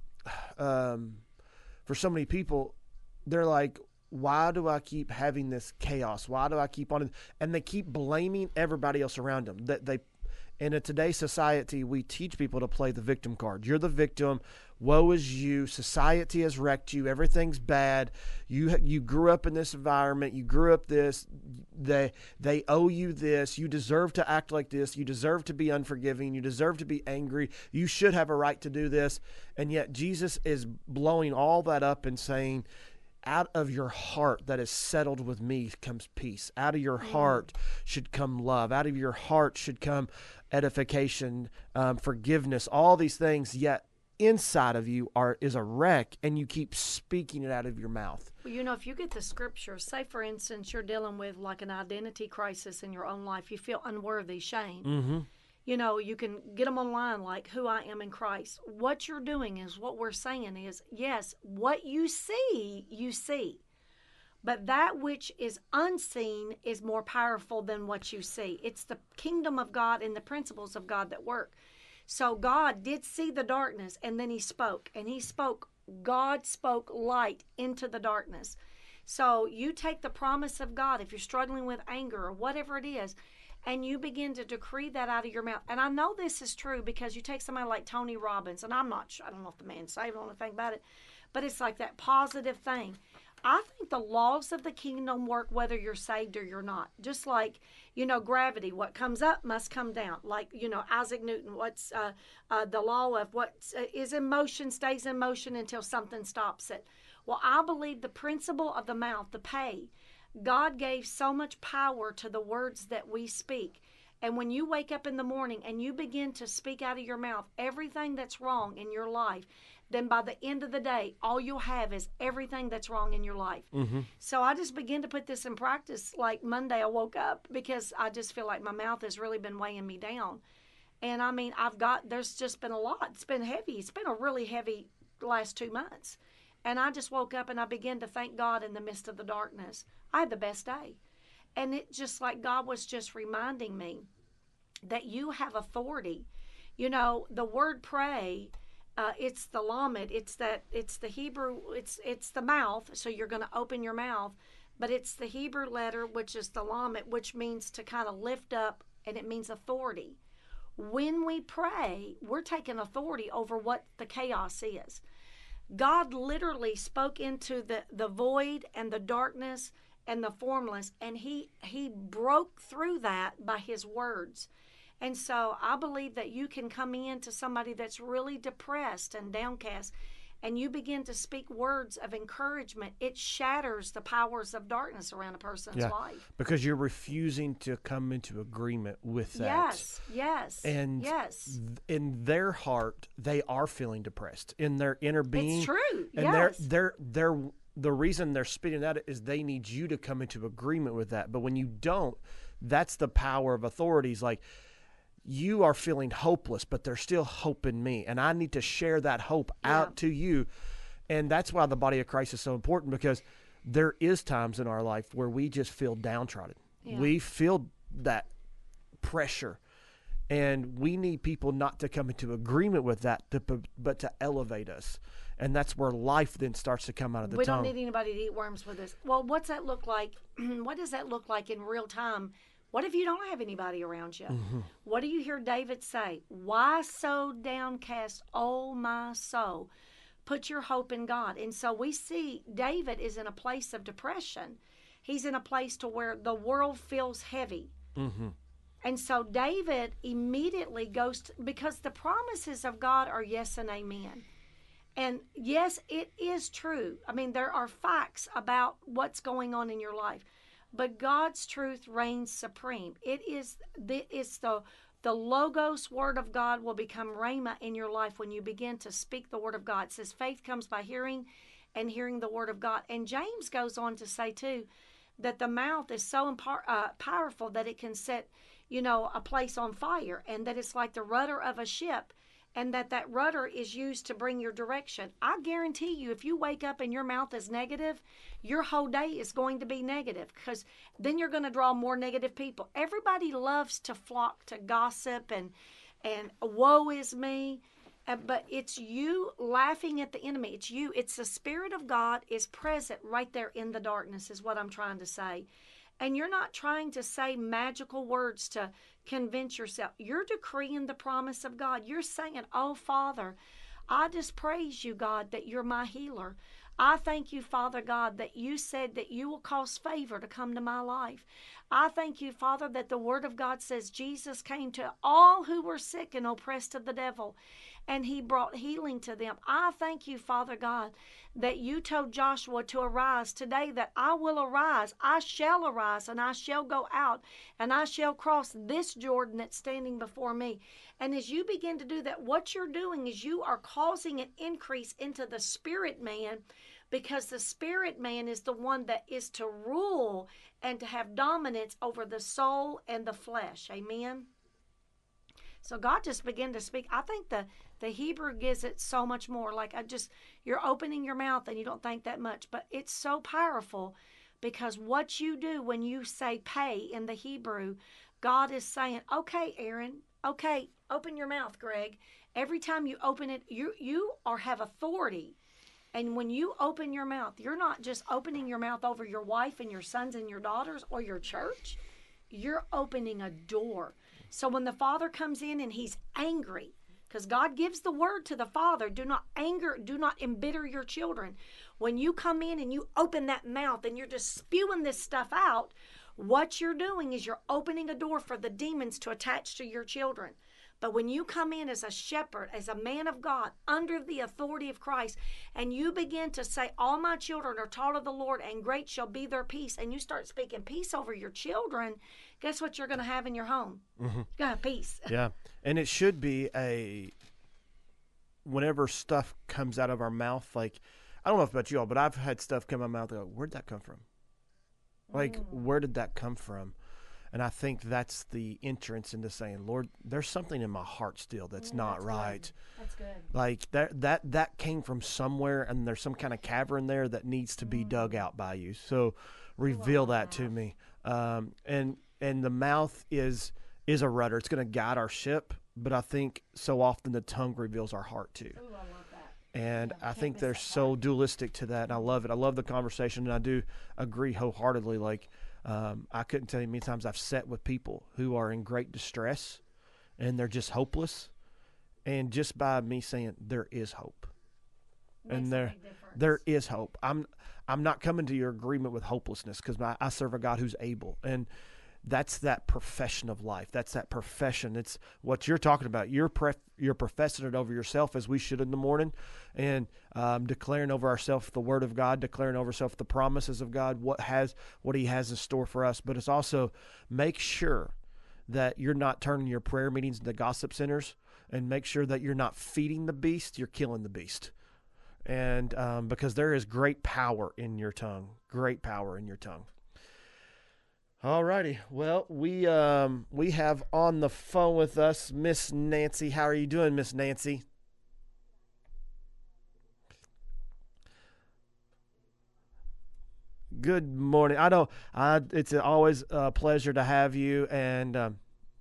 [SPEAKER 1] um, for so many people, they're like, why do I keep having this chaos? Why do I keep on? And they keep blaming everybody else around them. That they, and in today's society, we teach people to play the victim card. You're the victim. Woe is you. Society has wrecked you. Everything's bad. You you grew up in this environment. You grew up this. They they owe you this. You deserve to act like this. You deserve to be unforgiving. You deserve to be angry. You should have a right to do this. And yet Jesus is blowing all that up and saying, out of your heart that is settled with me comes peace. Out of your heart should come love. Out of your heart should come edification, um, forgiveness, all these things. Yet inside of you are is a wreck, and you keep speaking it out of your mouth.
[SPEAKER 2] Well, you know, if you get the scripture, say, for instance, you're dealing with like an identity crisis in your own life. You feel unworthy, shame.
[SPEAKER 1] Mm-hmm.
[SPEAKER 2] You know, you can get them online, like who I am in Christ. What you're doing is, what we're saying is, yes, what you see, you see. But that which is unseen is more powerful than what you see. It's the kingdom of God and the principles of God that work. So God did see the darkness, and then he spoke. And he spoke, God spoke light into the darkness. So you take the promise of God, if you're struggling with anger or whatever it is, and you begin to decree that out of your mouth. And I know this is true because you take somebody like Tony Robbins, and I'm not sure, I don't know if the man's saved, I don't know anything about it, but it's like that positive thing. I think the laws of the kingdom work whether you're saved or you're not. Just like, you know, gravity, what comes up must come down. Like, you know, Isaac Newton, what's uh, uh, the law of what is in motion stays in motion until something stops it. Well, I believe the principle of the mouth, the pay, God gave so much power to the words that we speak. And when you wake up in the morning and you begin to speak out of your mouth everything that's wrong in your life, then by the end of the day, all you'll have is everything that's wrong in your life.
[SPEAKER 1] Mm-hmm.
[SPEAKER 2] So I just began to put this in practice. Like Monday, I woke up because I just feel like my mouth has really been weighing me down. And I mean, I've got, there's just been a lot. It's been heavy. It's been a really heavy last two months. And I just woke up and I began to thank God in the midst of the darkness. I had the best day. And it just like God was just reminding me that you have authority. You know, the word pray, uh, it's the lamed, it's that, it's the Hebrew, it's it's the mouth. So you're going to open your mouth, but it's the Hebrew letter, which is the lamed, which means to kind of lift up, and it means authority. When we pray, we're taking authority over what the chaos is. God literally spoke into the, the void and the darkness and the formless, and he he broke through that by his words. And so I believe that you can come in to somebody that's really depressed and downcast, and you begin to speak words of encouragement. It shatters the powers of darkness around a person's
[SPEAKER 1] Yeah,
[SPEAKER 2] life.
[SPEAKER 1] because you're refusing to come into agreement with that.
[SPEAKER 2] Yes, yes,
[SPEAKER 1] And
[SPEAKER 2] yes.
[SPEAKER 1] th- in their heart, they are feeling depressed. In their inner being,
[SPEAKER 2] It's true.
[SPEAKER 1] and
[SPEAKER 2] yes.
[SPEAKER 1] they're they're they're the reason they're spitting that is they need you to come into agreement with that. But when you don't, that's the power of authorities. Like, you are feeling hopeless, but there's still hope in me, and I need to share that hope
[SPEAKER 2] Yeah.
[SPEAKER 1] out to you. And that's why the body of Christ is so important, because there is times in our life where we just feel downtrodden.
[SPEAKER 2] Yeah.
[SPEAKER 1] We feel that pressure. And we need people not to come into agreement with that, to, but to elevate us. And that's where life then starts to come out of the
[SPEAKER 2] we
[SPEAKER 1] tongue.
[SPEAKER 2] don't need anybody to eat worms with us. Well, what's that look like? What does that look like in real time? What if you don't have anybody around you?
[SPEAKER 1] Mm-hmm.
[SPEAKER 2] What do you hear David say? Why so downcast, O my soul? Put your hope in God. And so we see David is in a place of depression. He's in a place to where the world feels heavy.
[SPEAKER 1] Mm-hmm.
[SPEAKER 2] And so David immediately goes to, because the promises of God are yes and amen. And yes, it is true. I mean, there are facts about what's going on in your life, but God's truth reigns supreme. It is the it's the the Logos word of God will become Rhema in your life when you begin to speak the word of God. It says faith comes by hearing, and hearing the word of God. And James goes on to say too that the mouth is so impar- uh, powerful that it can set, you know, a place on fire, and that it's like the rudder of a ship, and that that rudder is used to bring your direction. I guarantee you, if you wake up and your mouth is negative, your whole day is going to be negative, because then you're going to draw more negative people. Everybody loves to flock to gossip and and woe is me. Uh, but it's you laughing at the enemy. It's you. It's the Spirit of God is present right there in the darkness, is what I'm trying to say. And you're not trying to say magical words to convince yourself. You're decreeing the promise of God. You're saying, oh, Father, I just praise you, God, that you're my healer. I thank you, Father God, that you said that you will cause favor to come to my life. I thank you, Father, that the word of God says Jesus came to all who were sick and oppressed of the devil, and he brought healing to them. I thank you, Father God, that you told Joshua to arise today, that I will arise, I shall arise, and I shall go out, and I shall cross this Jordan that's standing before me. And as you begin to do that, what you're doing is you are causing an increase into the spirit man, because the spirit man is the one that is to rule and to have dominance over the soul and the flesh. Amen? So God just began to speak. I think the, the Hebrew gives it so much more. Like, I just, you're opening your mouth and you don't think that much, but it's so powerful, because what you do when you say pay in the Hebrew, God is saying, okay, Aaron, okay, open your mouth, Greg. Every time you open it, you you are have authority. And when you open your mouth, you're not just opening your mouth over your wife and your sons and your daughters or your church. You're opening a door. So when the Father comes in and he's angry, because God gives the word to the Father, do not anger, do not embitter your children. When you come in and you open that mouth and you're just spewing this stuff out, what you're doing is you're opening a door for the demons to attach to your children. But when you come in as a shepherd, as a man of God, under the authority of Christ, and you begin to say, all my children are taught of the Lord, and great shall be their peace, and you start speaking peace over your children, guess what you're going to have in your home?
[SPEAKER 1] Mm-hmm.
[SPEAKER 2] You're going to have peace.
[SPEAKER 1] Yeah, and it should be a whenever stuff comes out of our mouth, like I don't know about you all, but I've had stuff come out of my mouth and go, where'd that come from? Like,
[SPEAKER 2] Mm.
[SPEAKER 1] where did that come from? And I think that's the entrance into saying, Lord, there's something in my heart still that's
[SPEAKER 2] Mm,
[SPEAKER 1] not
[SPEAKER 2] that's
[SPEAKER 1] right.
[SPEAKER 2] good. That's good.
[SPEAKER 1] Like that that that came from somewhere, and there's some kind of cavern there that needs to be dug out by you. So reveal that to me. Um, and and the mouth is is a rudder. It's going to guide our ship, but I think so often the tongue reveals our heart too.
[SPEAKER 2] Ooh, I love that.
[SPEAKER 1] And
[SPEAKER 2] Yeah,
[SPEAKER 1] I
[SPEAKER 2] can't
[SPEAKER 1] think
[SPEAKER 2] miss
[SPEAKER 1] they're
[SPEAKER 2] that
[SPEAKER 1] so
[SPEAKER 2] part.
[SPEAKER 1] dualistic to that, and I love it. I love the conversation, and I do agree wholeheartedly. Like, um, I couldn't tell you how many times I've sat with people who are in great distress, and they're just hopeless. And just by me saying there is hope,
[SPEAKER 2] Makes
[SPEAKER 1] and
[SPEAKER 2] a
[SPEAKER 1] there
[SPEAKER 2] big difference.
[SPEAKER 1] there is hope. I'm I'm not coming to your agreement with hopelessness, because I, I serve a God who's able, and that's that profession of life. That's that profession. It's what you're talking about. You're pref- you're professing it over yourself, as we should in the morning, and um, declaring over ourselves the Word of God, declaring over ourselves the promises of God, what has what He has in store for us. But it's also make sure that you're not turning your prayer meetings into gossip centers, and make sure that you're not feeding the beast, you're killing the beast. And um, because there is great power in your tongue, great power in your tongue. All righty. Well, we um, we have on the phone with us Miss Nancy. How are you doing, Miss Nancy? Good morning. I know I, it's always a pleasure to have you, and um,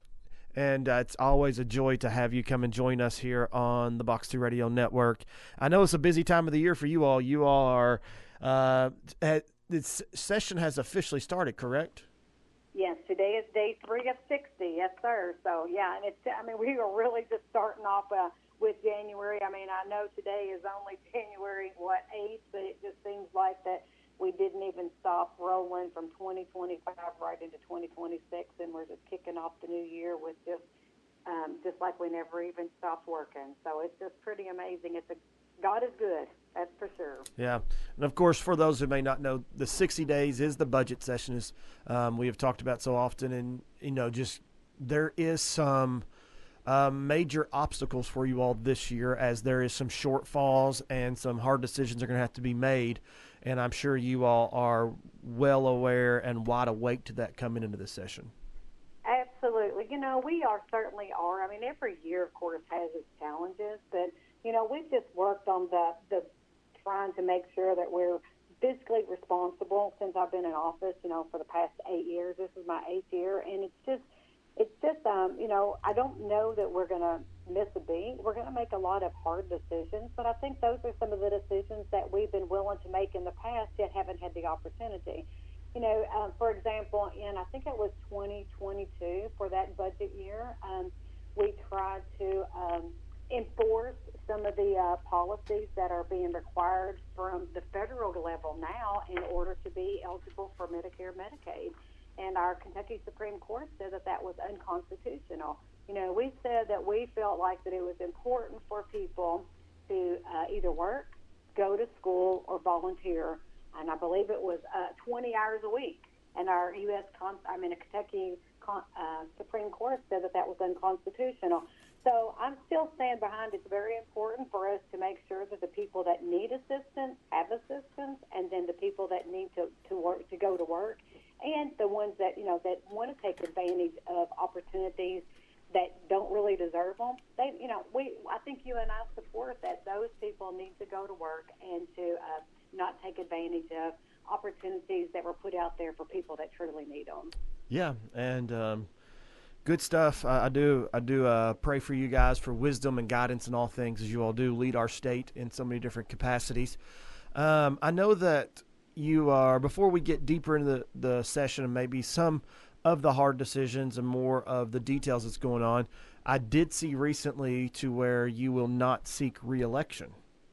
[SPEAKER 1] and uh, it's always a joy to have you come and join us here on the Box two Radio Network. I know it's a busy time of the year for you all. You all are uh, at, this session has officially started, correct?
[SPEAKER 5] Yes, today is day three of sixty. Yes, sir. So, yeah, and it's, I mean, we are really just starting off uh, with January. I mean, I know today is only January, what, eighth, but it just seems like that we didn't even stop rolling from twenty twenty-five right into twenty twenty-six, and we're just kicking off the new year with just um, just like we never even stopped working. So it's just pretty amazing. It's a, God is good, that's for sure.
[SPEAKER 1] Yeah, and of course, for those who may not know, the sixty days is the budget session, as um, we have talked about so often, and you know, just there is some uh, major obstacles for you all this year, as there is some shortfalls and some hard decisions are going to have to be made, and I'm sure you all are well aware and wide awake to that coming into this session.
[SPEAKER 5] Absolutely. You know, we are certainly are. I mean, every year, of course, has its challenges, but you know, we've just worked on the, the trying to make sure that we're fiscally responsible since I've been in office, you know, for the past eight years. This is my eighth year, and it's just, it's just, um, you know, I don't know that we're going to miss a beat. We're going to make a lot of hard decisions, but I think those are some of the decisions that we've been willing to make in the past, yet haven't had the opportunity. You know, um, for example, in, I think it was twenty twenty-two, for that budget year, um, we tried to um, enforce some of the uh, policies that are being required from the federal level now in order to be eligible for Medicare, Medicaid. And our Kentucky Supreme Court said that that was unconstitutional. You know, we said that we felt like that it was important for people to uh, either work, go to school, or volunteer. And I believe it was uh, twenty hours a week. And our U S Con- I mean, a Kentucky Con- uh, Supreme Court said that that was unconstitutional. So I'm still standing behind. It's very important for us to make sure that the people that need assistance have assistance, and then the people that need to, to work to go to work, and the ones that you know that want to take advantage of opportunities that don't really deserve them. They, you know, we I think you and I support that those people need to go to work and to uh, not take advantage of opportunities that were put out there for people that truly need them.
[SPEAKER 1] Yeah, and um, good stuff. I, I do. I do uh, pray for you guys for wisdom and guidance in all things, as you all do lead our state in so many different capacities. Um, I know that you are. Before we get deeper into the, the session and maybe some of the hard decisions and more of the details that's going on, I did see recently to where you will not seek re-election.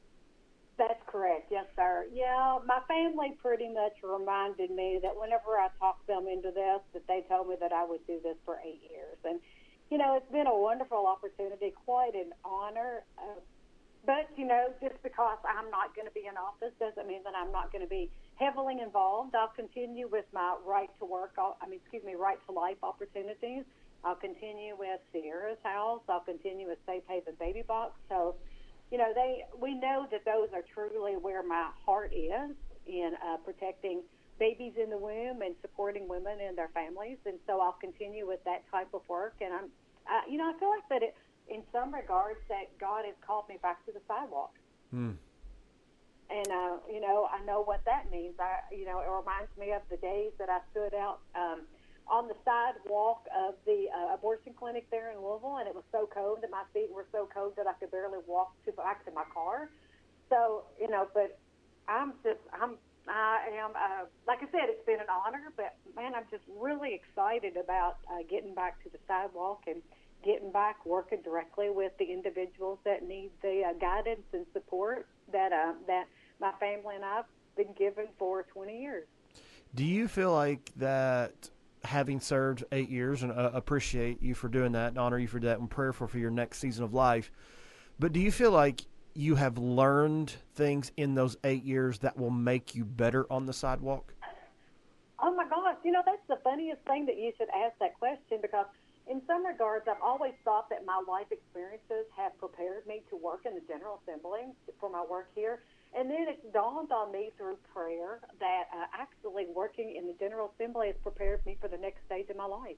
[SPEAKER 5] That's correct. Yes, sir. Yeah, my family pretty much reminded me that whenever I talked them into this, that they told me that I would do this for eight years. And, you know, it's been a wonderful opportunity, quite an honor. Uh, but, you know, just because I'm not going to be in office doesn't mean that I'm not going to be heavily involved. I'll continue with my right to work, I mean, excuse me, right to life opportunities. I'll continue with Sierra's House. I'll continue with Safe Haven Baby Box. So, you know, they we know that those are truly where my heart is in uh, protecting babies in the womb and supporting women and their families. And so I'll continue with that type of work. And I'm, I, you know, I feel like that it, in some regards, that God has called me back to the sidewalk.
[SPEAKER 1] Hmm.
[SPEAKER 5] And, uh, you know, I know what that means. I, you know, it reminds me of the days that I stood out um, on the sidewalk of the uh, abortion clinic there in Louisville, and it was so cold that my feet were so cold that I could barely walk to back to my car. So, you know, but I'm just, I'm, I am, uh, like I said, it's been an honor, but man, I'm just really excited about uh, getting back to the sidewalk and getting back working directly with the individuals that need the uh, guidance and support that uh, that my family and I've been given for twenty years.
[SPEAKER 1] Do you feel like that, having served eight years, and uh, appreciate you for doing that and honor you for that and prayerful for your next season of life, but do you feel like you have learned things in those eight years that will make you better on the sidewalk?
[SPEAKER 5] Oh my gosh, you know, that's the funniest thing that you should ask that question, because in some regards, I've always thought that my life experiences have prepared me to work in the General Assembly for my work here. And then it dawned on me through prayer that uh, actually working in the General Assembly has prepared me for the next stage of my life.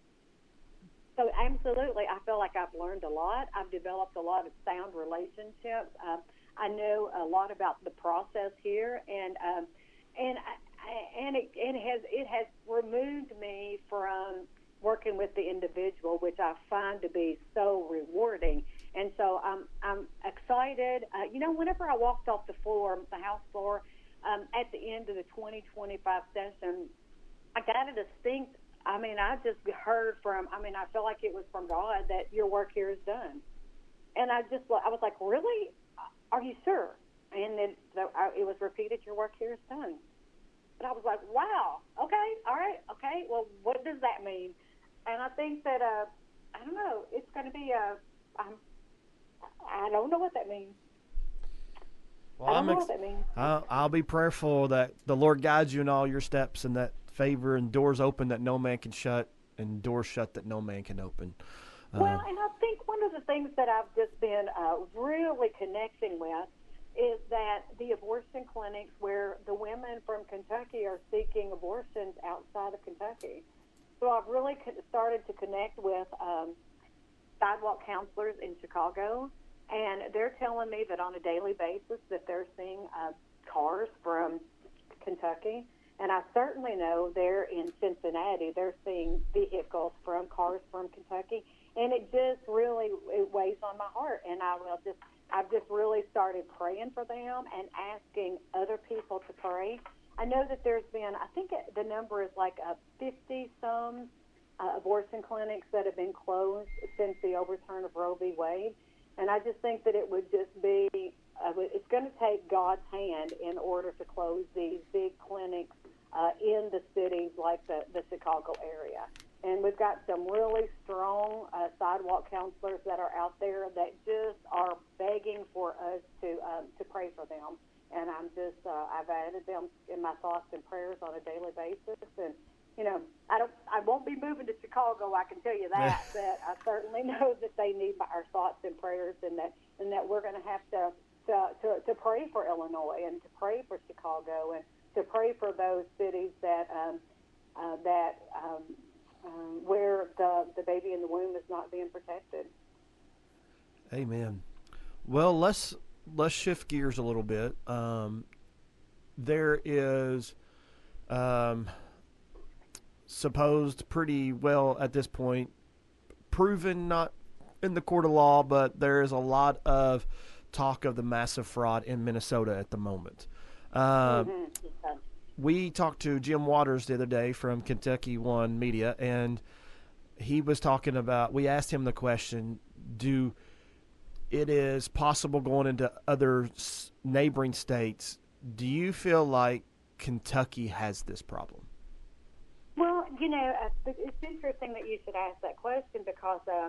[SPEAKER 5] So absolutely, I feel like I've learned a lot. I've developed a lot of sound relationships. Uh, I know a lot about the process here, and um, and I, and it, it has it has removed me from working with the individual, which I find to be so rewarding. And so I'm I'm excited. Uh, you know, whenever I walked off the floor, the House floor, um, at the end of the twenty twenty-five session, I got a distinct. I mean, I just heard from. I mean, I feel like it was from God that your work here is done. And I just, I was like, really? Are you sure? And then the, I, it was repeated, your work here is done. And I was like, wow. Okay, all right, okay. Well, what does that mean? And I think that uh, I don't know. It's going to be a. I'm, I don't know what that means.
[SPEAKER 1] Well,
[SPEAKER 5] I don't
[SPEAKER 1] I'm
[SPEAKER 5] know
[SPEAKER 1] ex-
[SPEAKER 5] what that means.
[SPEAKER 1] I'll, I'll be prayerful that the Lord guides you in all your steps, and that favor and doors open that no man can shut, and doors shut that no man can open. Uh,
[SPEAKER 5] Well, and I think one of the things that I've just been uh, really connecting with is that the abortion clinics where the women from Kentucky are seeking abortions outside of Kentucky. So I've really co- started to connect with um, sidewalk counselors in Chicago, and they're telling me that on a daily basis that they're seeing uh, cars from Kentucky. And I certainly know there in Cincinnati, they're seeing vehicles from cars from Kentucky. And it just really it weighs on my heart. And I will just, I've just really started praying for them and asking other people to pray. I know that there's been, I think it, the number is like a fifty-some uh, abortion clinics that have been closed since the overturn of Roe v. Wade. And I just think that it would just be, uh, it's going to take God's hand in order to close these big clinics uh, in the cities like the, the Chicago area. And we've got some really strong uh, sidewalk counselors that are out there that just are begging for us to um, to pray for them. And I'm just, uh, I've added them in my thoughts and prayers on a daily basis. And, you know, I don't, I won't be moving to Chicago, I can tell you that, but I certainly know that they need our thoughts and prayers, and that, and that we're going to have to, to, to, to pray for Illinois and to pray for Chicago and to pray for those cities that, um, uh, that, um, um, where the, the baby in the womb is not being protected.
[SPEAKER 1] Amen. Well, let's let's shift gears a little bit. Um, there is um, supposed pretty well at this point, proven not in the court of law, but there is a lot of talk of the massive fraud in Minnesota at the moment. Um,
[SPEAKER 5] Mm-hmm.
[SPEAKER 1] we talked to Jim Waters the other day from Kentucky One Media, and he was talking about, we asked him the question, do it is possible going into other neighboring states, do you feel like Kentucky has this problem?
[SPEAKER 5] Well, you know, uh, it's interesting that you should ask that question, because um,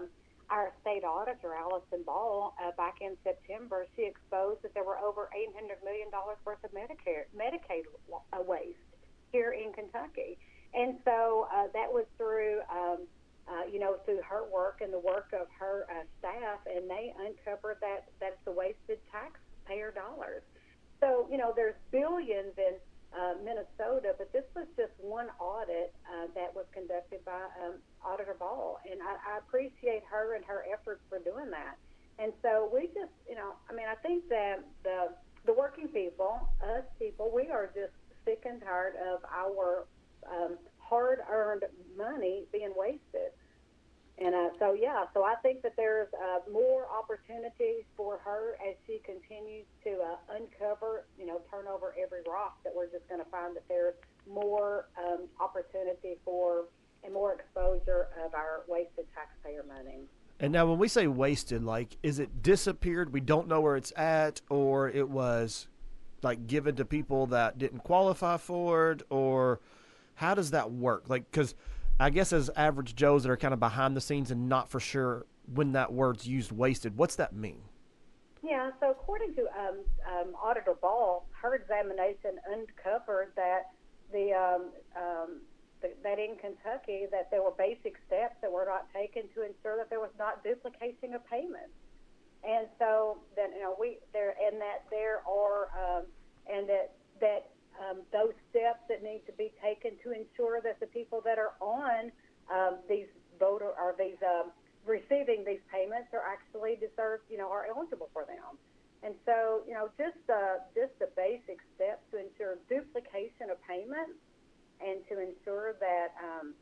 [SPEAKER 5] our state auditor, Allison Ball, uh, back in September, she exposed that there were over eight hundred million dollars worth of Medicare, Medicaid uh, waste here in Kentucky. And so uh, that was through, um, uh, you know, through her work and the work of her uh, staff, and they uncovered that that's the wasted taxpayer dollars. So, you know, there's billions in uh, Minnesota, but this was just one audit uh, that was conducted by um, Auditor Ball, and I, I appreciate her and her efforts for doing that. And so we just, you know, I mean, I think that the the working people, us people, we are just sick and tired of our um, hard-earned money being wasted. And uh, so, yeah, so I think that there's uh, more opportunities for her as she continues to uh, uncover, you know, turn over every rock, that we're just going to find that there's more um, opportunity for and more exposure of our wasted taxpayer money.
[SPEAKER 1] And now when we say wasted, like, is it disappeared, we don't know where it's at, or it was, like, given to people that didn't qualify for it, or how does that work? Like, because I guess as average Joes that are kind of behind the scenes and not for sure when that word's used, wasted, what's that mean?
[SPEAKER 5] Yeah, so according to um, um, Auditor Ball, her examination uncovered that the, um, um, the that in Kentucky that there were basic steps that were not taken to ensure that there was not duplication of payments, and so that you know we there and that there are um, and that that Um, those steps that need to be taken to ensure that the people that are on um, these voter or these um, receiving these payments are actually deserved, you know, are eligible for them. And so, you know, just uh, just the basic steps to ensure duplication of payments and to ensure that, um,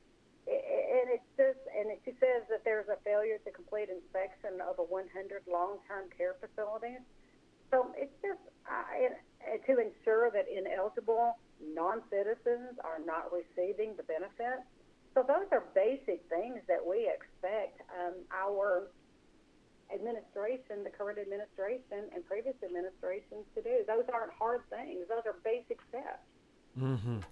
[SPEAKER 5] and it's just, and it, she says that there's a failure to complete inspection of a one hundred long-term care facilities. So it's just uh, to ensure that ineligible non-citizens are not receiving the benefits. So those are basic things that we expect um, our administration, the current administration and previous administrations to do. Those aren't hard things. Those are basic steps.
[SPEAKER 1] Mm-hmm.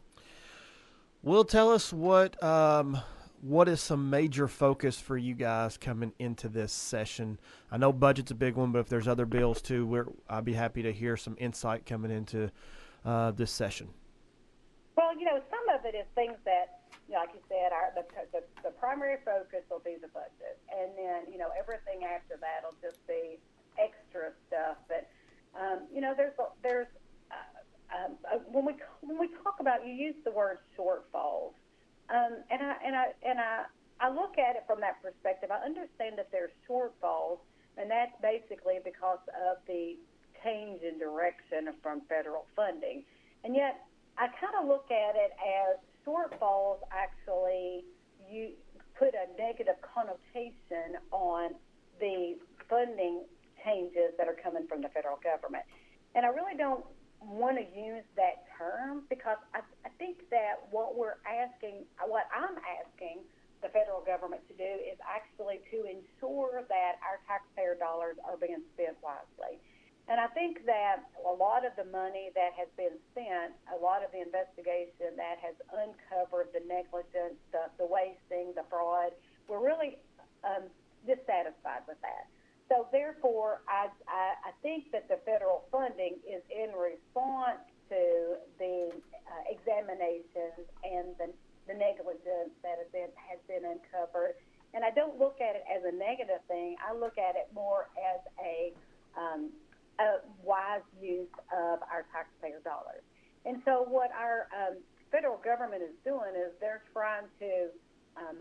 [SPEAKER 1] Will, tell us what um, what is some major focus for you guys coming into this session? I know budget's a big one, but if there's other bills too, we're, I'd be happy to hear some insight coming into uh, this session.
[SPEAKER 5] Well, you know, some of it is things that, you know, like you said, our, the, the, the primary focus will be the budget. And then, you know, everything after that will just be extra stuff. But, um, you know, there's, there's uh, um, uh, when we when we talk about, you use the word shortfalls. Um, and I and I and I, I look at it from that perspective. I understand that there's shortfalls, and that's basically because of the change in direction from federal funding. And yet, I kind of look at it as shortfalls actually you put a negative connotation on the funding changes that are coming from the federal government. And I really don't want to use that term because I, I think that what we're asking, what I'm asking the federal government to do is actually to ensure that our taxpayer dollars are being spent wisely. And I think that a lot of the money that has been spent, a lot of the investigation that has uncovered the negligence, the, the wasting, the fraud, we're really um, dissatisfied with that. So therefore, I, I, I think that the federal funding is in response to the uh, examinations and the, the negligence that has been, has been uncovered. And I don't look at it as a negative thing. I look at it more as a, um, a wise use of our taxpayer dollars. And so what our um, federal government is doing is they're trying to um,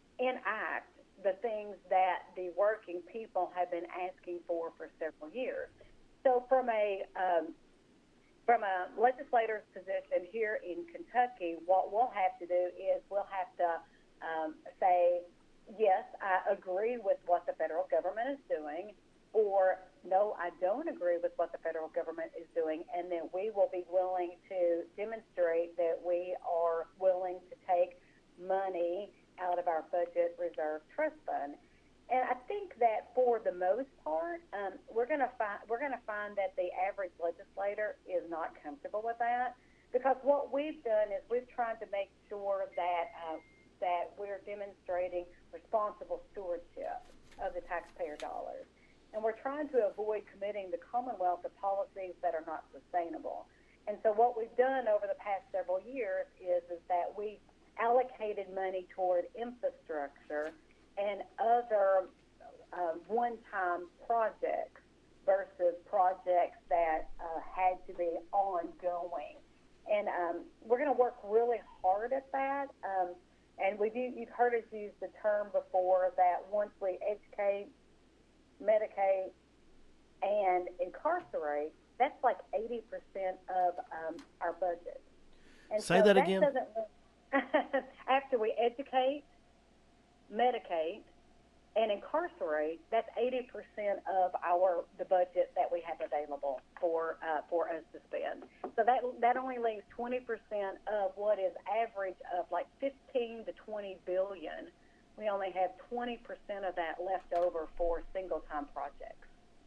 [SPEAKER 5] enact the things that the working people have been asking for for several years. So from a um, from a legislator's position here in Kentucky, what we'll have to do is we'll have to um, say, yes, I agree with what the federal government is doing, or no, I don't agree with what the federal government is doing, and then we will be willing to demonstrate that we are willing to take money out of our budget reserve trust fund. And I think that for the most part, um, we're going to find we're going to find that the average legislator is not comfortable with that, because what we've done is we've tried to make sure that uh, that we're demonstrating responsible stewardship of the taxpayer dollars. And we're trying to avoid committing the Commonwealth to policies that are not sustainable. And so what we've done over the past several years is, is that we allocated money toward infrastructure and other uh, one-time projects versus projects that uh, had to be ongoing. And um, we're going to work really hard at that. Um, and we do, you've heard us use the term before that once we educate, medicate, and incarcerate, that's like eighty percent of um, our budget. And
[SPEAKER 1] Say
[SPEAKER 5] so
[SPEAKER 1] that
[SPEAKER 5] that
[SPEAKER 1] again.
[SPEAKER 5] Doesn't, after we educate, medicate, and incarcerate, that's eighty percent of our the budget that we have available for uh, for us to spend. So that that only leaves twenty percent of what is average of like fifteen to twenty billion. We only have twenty percent of that left over for single time projects.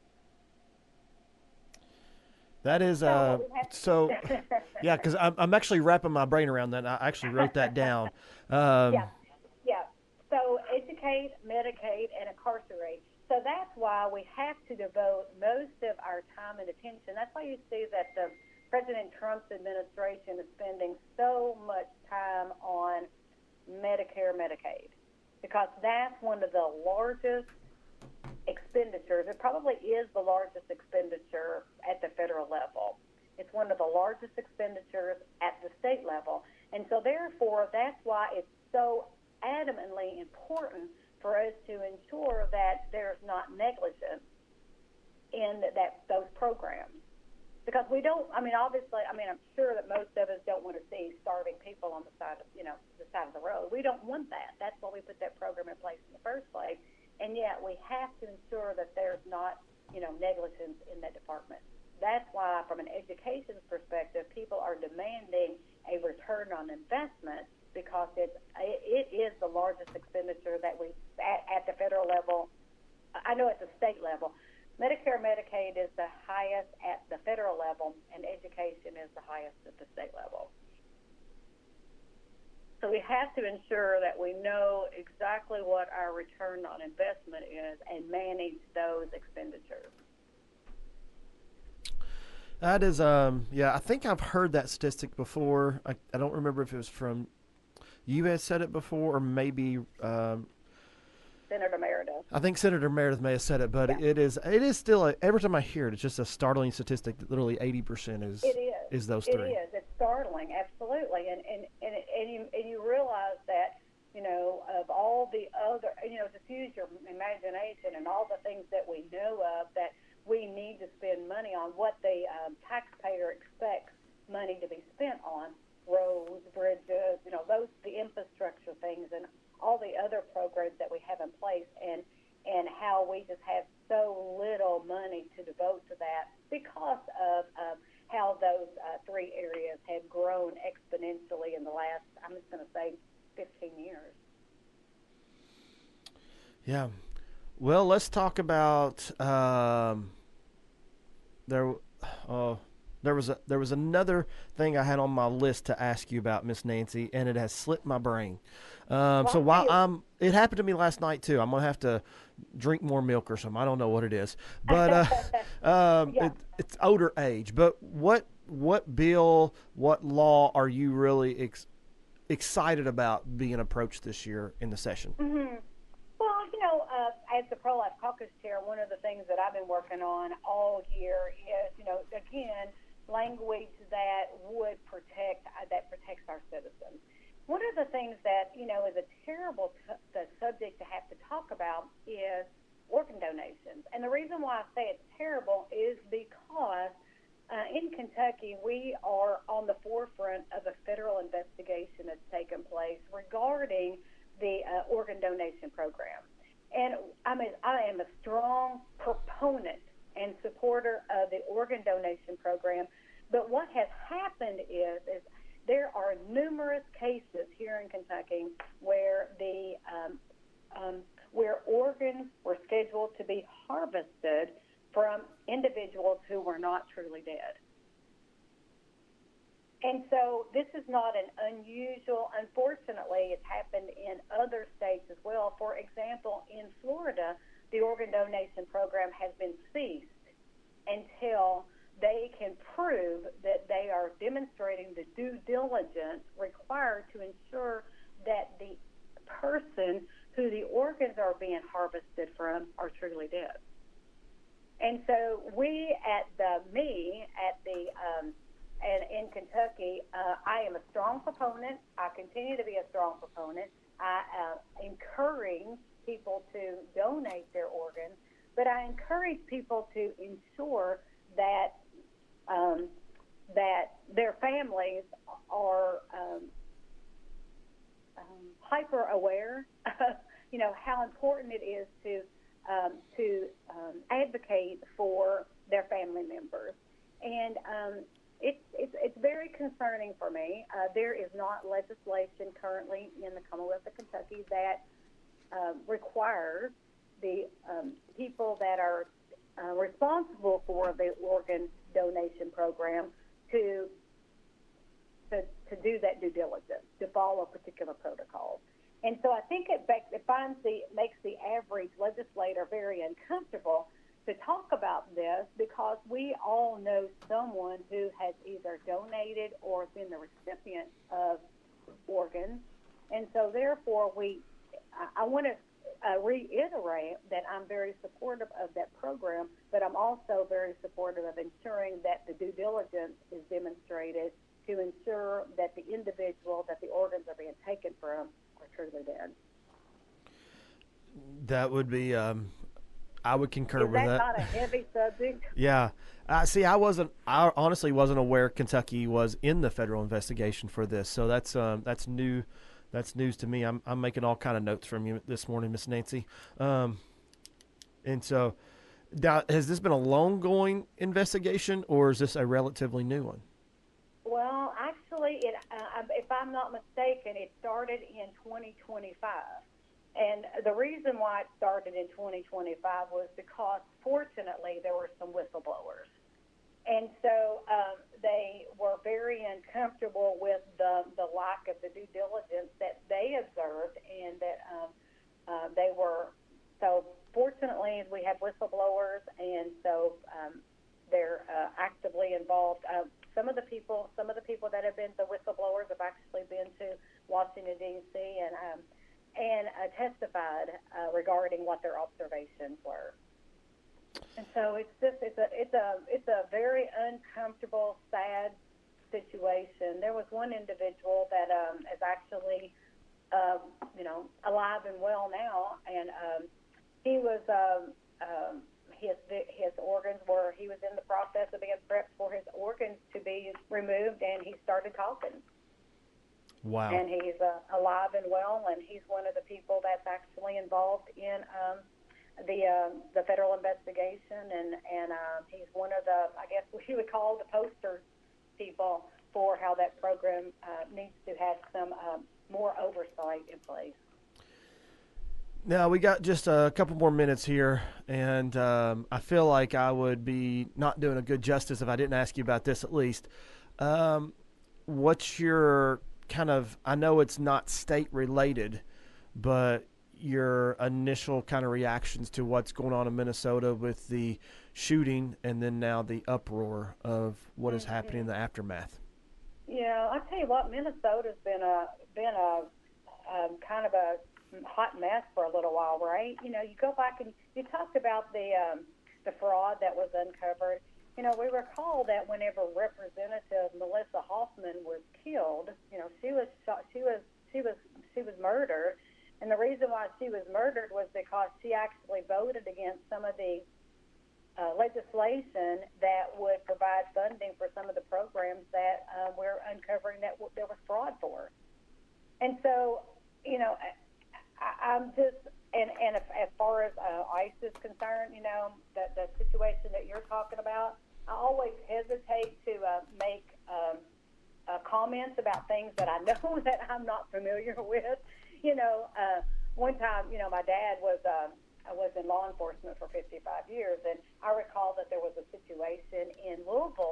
[SPEAKER 1] That is uh so yeah, because I'm I'm actually wrapping my brain around that. I actually wrote that down. Um,
[SPEAKER 5] Yeah, yeah. So educate, medicate, and incarcerate. So that's why we have to devote most of our time and attention. That's why you see that the President Trump's administration is spending so much time on Medicare, Medicaid, because that's one of the largest expenditures. It probably is the largest expenditure at the federal level. It's one of the largest expenditures at the state level. And so therefore, that's why it's so adamantly important for us to ensure that there's not negligence in that those programs. Because we don't, I mean, obviously, I mean, I'm sure that most of us don't want to see starving people on the side of, you know, the side of the road. We don't want that. That's why we put that program in place in the first place. And yet we have to ensure that there's not, you know, negligence in that department. That's why, from an education perspective, people are demanding a return on investment, because it's, it is the largest expenditure that we, at, at the federal level, I know at the state level, Medicare, Medicaid is the highest at the federal level, and education is the highest at the state level. So we have to ensure that we know exactly what our return on investment is and manage those expenditures.
[SPEAKER 1] That is, um, yeah, I think I've heard that statistic before. I, I don't remember if it was from you had said it before, or maybe um,
[SPEAKER 5] Senator Meredith.
[SPEAKER 1] I think Senator Meredith may have said it, but
[SPEAKER 5] Yeah.
[SPEAKER 1] it is it is still a, every time I hear it, it's just a startling statistic that literally eighty percent is
[SPEAKER 5] It is.
[SPEAKER 1] is those
[SPEAKER 5] It
[SPEAKER 1] three.
[SPEAKER 5] is. It's startling, absolutely. And and and, and you and you realize that, you know, of all the other, you know, just use your imagination and all the things that we know of that we need to spend money on, what the um, taxpayer expects money to be spent on, roads, bridges, you know, those, the infrastructure things and all the other programs that we have in place, and and how we just have so little money to devote to that because of um, how those uh, three areas have grown exponentially in the last, I'm just going to say, fifteen years.
[SPEAKER 1] Yeah. Well, let's talk about um, there. Uh, there was a there was another thing I had on my list to ask you about, Miss Nancy, and it has slipped my brain. Um, so while I'm, it happened to me last night too. I'm gonna have to drink more milk or something. I don't know what it is, but uh, um,
[SPEAKER 5] Yeah.
[SPEAKER 1] it, it's older age. But what what bill, what law are you really ex- excited about being approached this year in the session?
[SPEAKER 5] Mm-hmm. Well, you know, uh, as the pro-life caucus chair, one of the things that I've been working on all year is, you know, again, language that would protect, uh, that protects our citizens. One of the things that, you know, is a terrible t- the subject to have to talk about is organ donations. And the reason why I say it's terrible is because uh, in Kentucky, we are on the forefront of a federal investigation that's taken place regarding the uh, organ donation program. And I mean, I am a strong proponent and supporter of the organ donation program. But what has happened is, is there are numerous cases here in Kentucky where the um, um, where organs were scheduled to be harvested from individuals who were not truly dead. And so this is not an unusual, unfortunately, it's happened in other states as well. For example, in Florida, the organ donation program has been ceased until they can prove that they are demonstrating the due diligence required to ensure that the person who the organs are being harvested from are truly dead. And so we at the, me at the, um, and in Kentucky, uh, I am a strong proponent. I continue to be a strong proponent. I uh, encourage people to donate their organs, but I encourage people to ensure that um, that their families are um, um, hyper aware of, you know, how important it is to um, to um, advocate for their family members. And um, it's, it's, it's very concerning for me. Uh, there is not legislation currently in the Commonwealth of Kentucky that uh, requires the um, people that are uh, responsible for the organ donation program to, to to do that due diligence, to follow particular protocols. And so I think it, it finds the makes the average legislator very uncomfortable to talk about this, because we all know someone who has either donated or been the recipient of organs. And so therefore we, I, I want to uh, reiterate that I'm very supportive of that program, but I'm also very supportive of ensuring that the due diligence is demonstrated to ensure that the individual that the organs are being taken from are truly dead.
[SPEAKER 1] That would be, um, I would concur
[SPEAKER 5] Is
[SPEAKER 1] with
[SPEAKER 5] that
[SPEAKER 1] that.
[SPEAKER 5] not a heavy subject?
[SPEAKER 1] Yeah. Uh, see, I wasn't, I honestly wasn't aware Kentucky was in the federal investigation for this. So that's, um, that's new. That's news to me. I'm, I'm making all kind of notes from you this morning, Miss Nancy. Um, and so now, has this been a long going investigation, or is this a relatively new one?
[SPEAKER 5] Well, actually, it, uh, if I'm not mistaken, it started in twenty twenty-five. And the reason why it started in twenty twenty-five was because, fortunately, there were some whistleblowers. And so um, they were very uncomfortable with the, the lack of the due diligence that they observed, and that um, uh, they were, so fortunately we have whistleblowers, and so um, they're uh, actively involved. Uh, some of the people, some of the people that have been the whistleblowers have actually been to Washington, D C and um, and uh, testified uh, regarding what their observations were. And so it's just it's a it's a it's a very uncomfortable, sad situation. There was one individual that um, is actually uh, you know alive and well now, and um, he was um, um, his his organs were he was in the process of being prepped for his organs to be removed, and he started talking.
[SPEAKER 1] Wow.
[SPEAKER 5] And he's uh, alive and well, and he's one of the people that's actually involved in um, the uh, the federal investigation, and and uh, he's one of the, I guess we would call the poster people for how that program uh, needs to have some uh, more oversight in place.
[SPEAKER 1] Now, we got just a couple more minutes here, and um, I feel like I would be not doing a good justice if I didn't ask you about this at least. Um, what's your kind of, I know it's not state related, but your initial kind of reactions to what's going on in Minnesota with the shooting and then now the uproar of what is happening in the aftermath?
[SPEAKER 5] Yeah, I tell you what, Minnesota's been a been a um, kind of a hot mess for a little while, right? You know, you go back and you talked about the um, the fraud that was uncovered. You know, we recall that whenever Representative Melissa Hoffman was killed, you know, she was shot, she was she was she was murdered, and the reason why she was murdered was because she actually voted against some of the uh, legislation that would provide funding for some of the programs that uh, we're uncovering that w- there was fraud for. And so, you know, I, I'm just, and, and if, as far as uh, ICE is concerned, you know, the, the situation that you're talking about, I always hesitate to uh, make um, uh, comments about things that I know that I'm not familiar with. You know, uh, one time, you know, my dad was uh, was in law enforcement for fifty-five years, and I recall that there was a situation in Louisville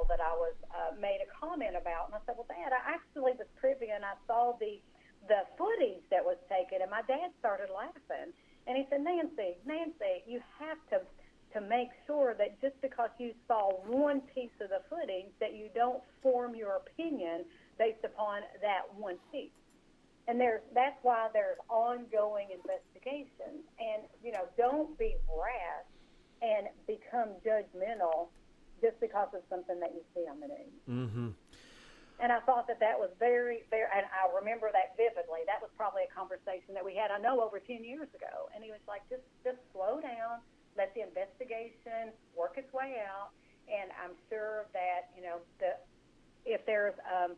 [SPEAKER 5] that I was uh, made a comment about. And I said, well, Dad, I actually was privy and I saw the the footage that was taken, and my dad started laughing. And he said, Nancy, Nancy, you have to to make sure that just because you saw one piece of the footage, that you don't form your opinion based upon that one piece. And there's, that's why there's ongoing investigations. And, you know, don't be rash and become judgmental just because of something that you see on the news.
[SPEAKER 1] Mm-hmm.
[SPEAKER 5] And I thought that that was very, very, and I remember that vividly. That was probably a conversation that we had, I know, over ten years ago. And he was like, just, just slow down, let the investigation work its way out. And I'm sure that, you know, the, if there's um,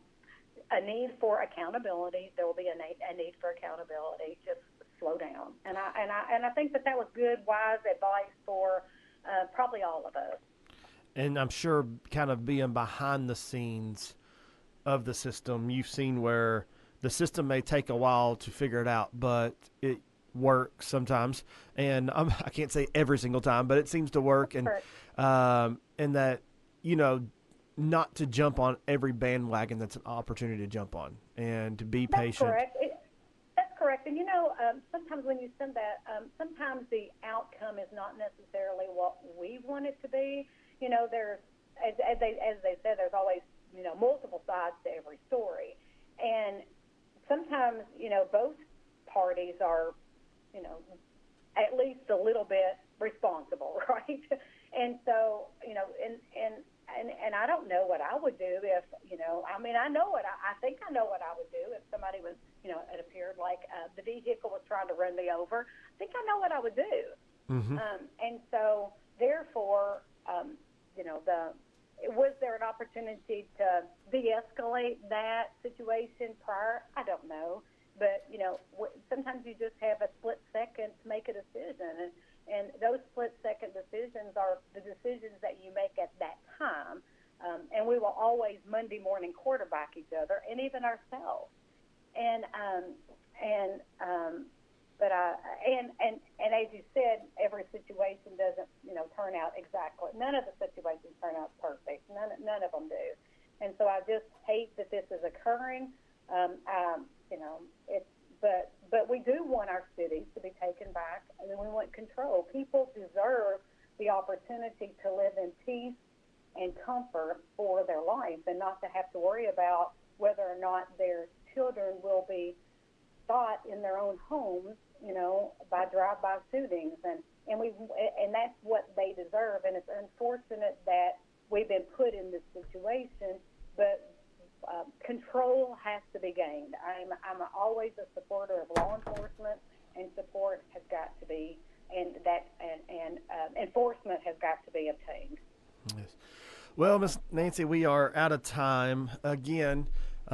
[SPEAKER 5] a need for accountability, there will be a need, a need for accountability. Just slow down. And I, and I, and I think that that was good, wise advice for uh, probably all of us.
[SPEAKER 1] And I'm sure kind of being behind the scenes of the system, you've seen where the system may take a while to figure it out, but it works sometimes. And um, I can't say every single time, but it seems to work. And, um, and that, you know, not to jump on every bandwagon that's an opportunity to jump on, and to be
[SPEAKER 5] That's
[SPEAKER 1] patient.
[SPEAKER 5] Correct. It, that's correct. And, you know, um, sometimes when you send that, um, sometimes the outcome is not necessarily what we want it to be. You know, there's, as, as, they, as they said, there's always, you know, multiple sides to every story. And sometimes, you know, both parties are, you know, at least a little bit responsible, right? And so, you know, and, and, and, and I don't know what I would do if, you know, I mean, I know what I, I think I know what I would do if somebody was, you know, it appeared like uh, the vehicle was trying to run me over. I think I know what I would do.
[SPEAKER 1] Mm-hmm.
[SPEAKER 5] Um, and so, therefore, um, you know, the was there an opportunity to de-escalate that situation prior? I don't know. But, you know, w- sometimes you just have a split second to make a decision. And, and those split-second decisions are the decisions that you make at that time. Um, and we will always Monday morning quarterback each other and even ourselves. And, um, and, um, but I, and, and, and as you said, every situation doesn't, you know, turn out exactly. None of the situations turn out perfect. None, none of them do. And so I just hate that this is occurring. Um, um, you know, it's, but, but we do want our cities to be taken back, and we want control. People deserve the opportunity to live in peace and comfort for their life, and not to have to worry about whether or not their children will be shot in their own homes, you know, by drive-by shootings. And, and we, and that's what they deserve. And it's unfortunate that we've been put in this situation, but Uh, control has to be gained. I'm I'm always a supporter of law enforcement, and support has got to be, and that and and uh, enforcement has got to be obtained.
[SPEAKER 1] Yes. Well, Miss Nancy, we are out of time again.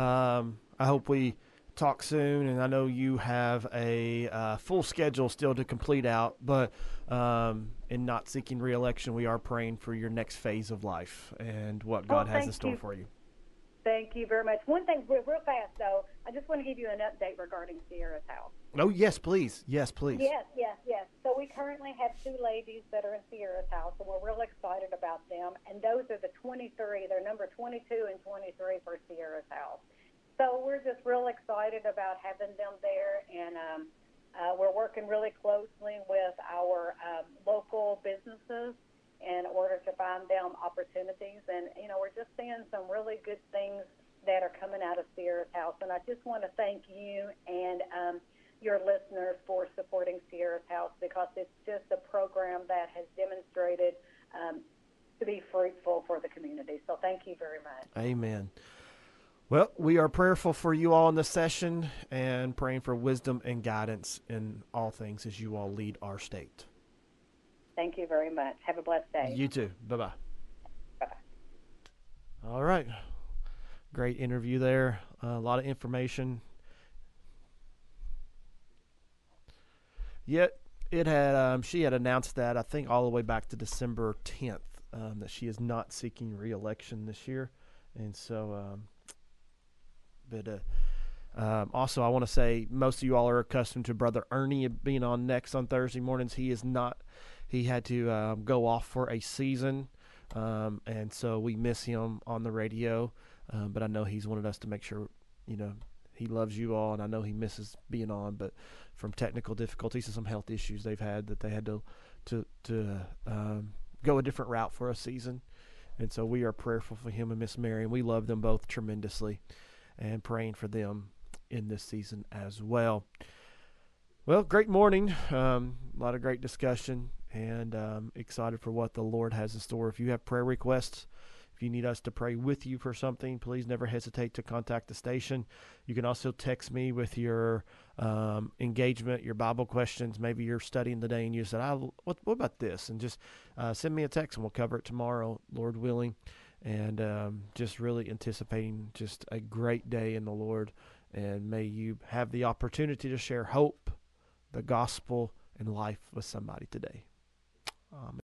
[SPEAKER 1] Um, I hope we talk soon, and I know you have a uh, full schedule still to complete out, but um, in not seeking re-election, we are praying for your next phase of life and what God
[SPEAKER 5] Oh,
[SPEAKER 1] has in
[SPEAKER 5] thank
[SPEAKER 1] store
[SPEAKER 5] you.
[SPEAKER 1] for you.
[SPEAKER 5] Thank you very much. One thing, real, real fast though, I just want to give you an update regarding Sierra's house.
[SPEAKER 1] Oh, yes, please. Yes, please.
[SPEAKER 5] Yes, yes, yes. So we currently have two ladies that are in Sierra's house, and we're real excited about them. And those are the twenty-three. They're number twenty-two and twenty-three for Sierra's house. So we're just real excited about having them there, and um, uh, we're working really closely with our um, local businesses in order to find them opportunities. And, you know, we're just seeing some really good things that are coming out of Sierra's house. And I just want to thank you and um, your listeners for supporting Sierra's house, because it's just a program that has demonstrated um, to be fruitful for the community. So thank you very much.
[SPEAKER 1] Amen. Well, we are prayerful for you all in this session and praying for wisdom and guidance in all things as you all lead our state.
[SPEAKER 5] Thank you very much. Have a blessed day.
[SPEAKER 1] You too. Bye-bye.
[SPEAKER 5] Bye-bye.
[SPEAKER 1] All right. Great interview there. Uh, a lot of information. Yet it had um, she had announced that, I think, all the way back to December tenth, um, that she is not seeking re-election this year. And so, um, but uh, um, also I want to say most of you all are accustomed to Brother Ernie being on next on Thursday mornings. He is not. He had to um, go off for a season Um, and so we miss him on the radio, um, but I know he's wanted us to make sure, you know, he loves you all, and I know he misses being on, but from technical difficulties and some health issues they've had, that they had to to to um, go a different route for a season. And so we are prayerful for him and Miss Mary, and we love them both tremendously, and praying for them in this season as well. Well, great morning. Um, a lot of great discussion, and um, excited for what the Lord has in store. If you have prayer requests, if you need us to pray with you for something, please never hesitate to contact the station. You can also text me with your um, engagement, your Bible questions. Maybe you're studying today and you said, I, what, what about this? And just uh, send me a text and we'll cover it tomorrow, Lord willing. And um, just really anticipating just a great day in the Lord. And may you have the opportunity to share hope, the gospel, and life with somebody today. Amen.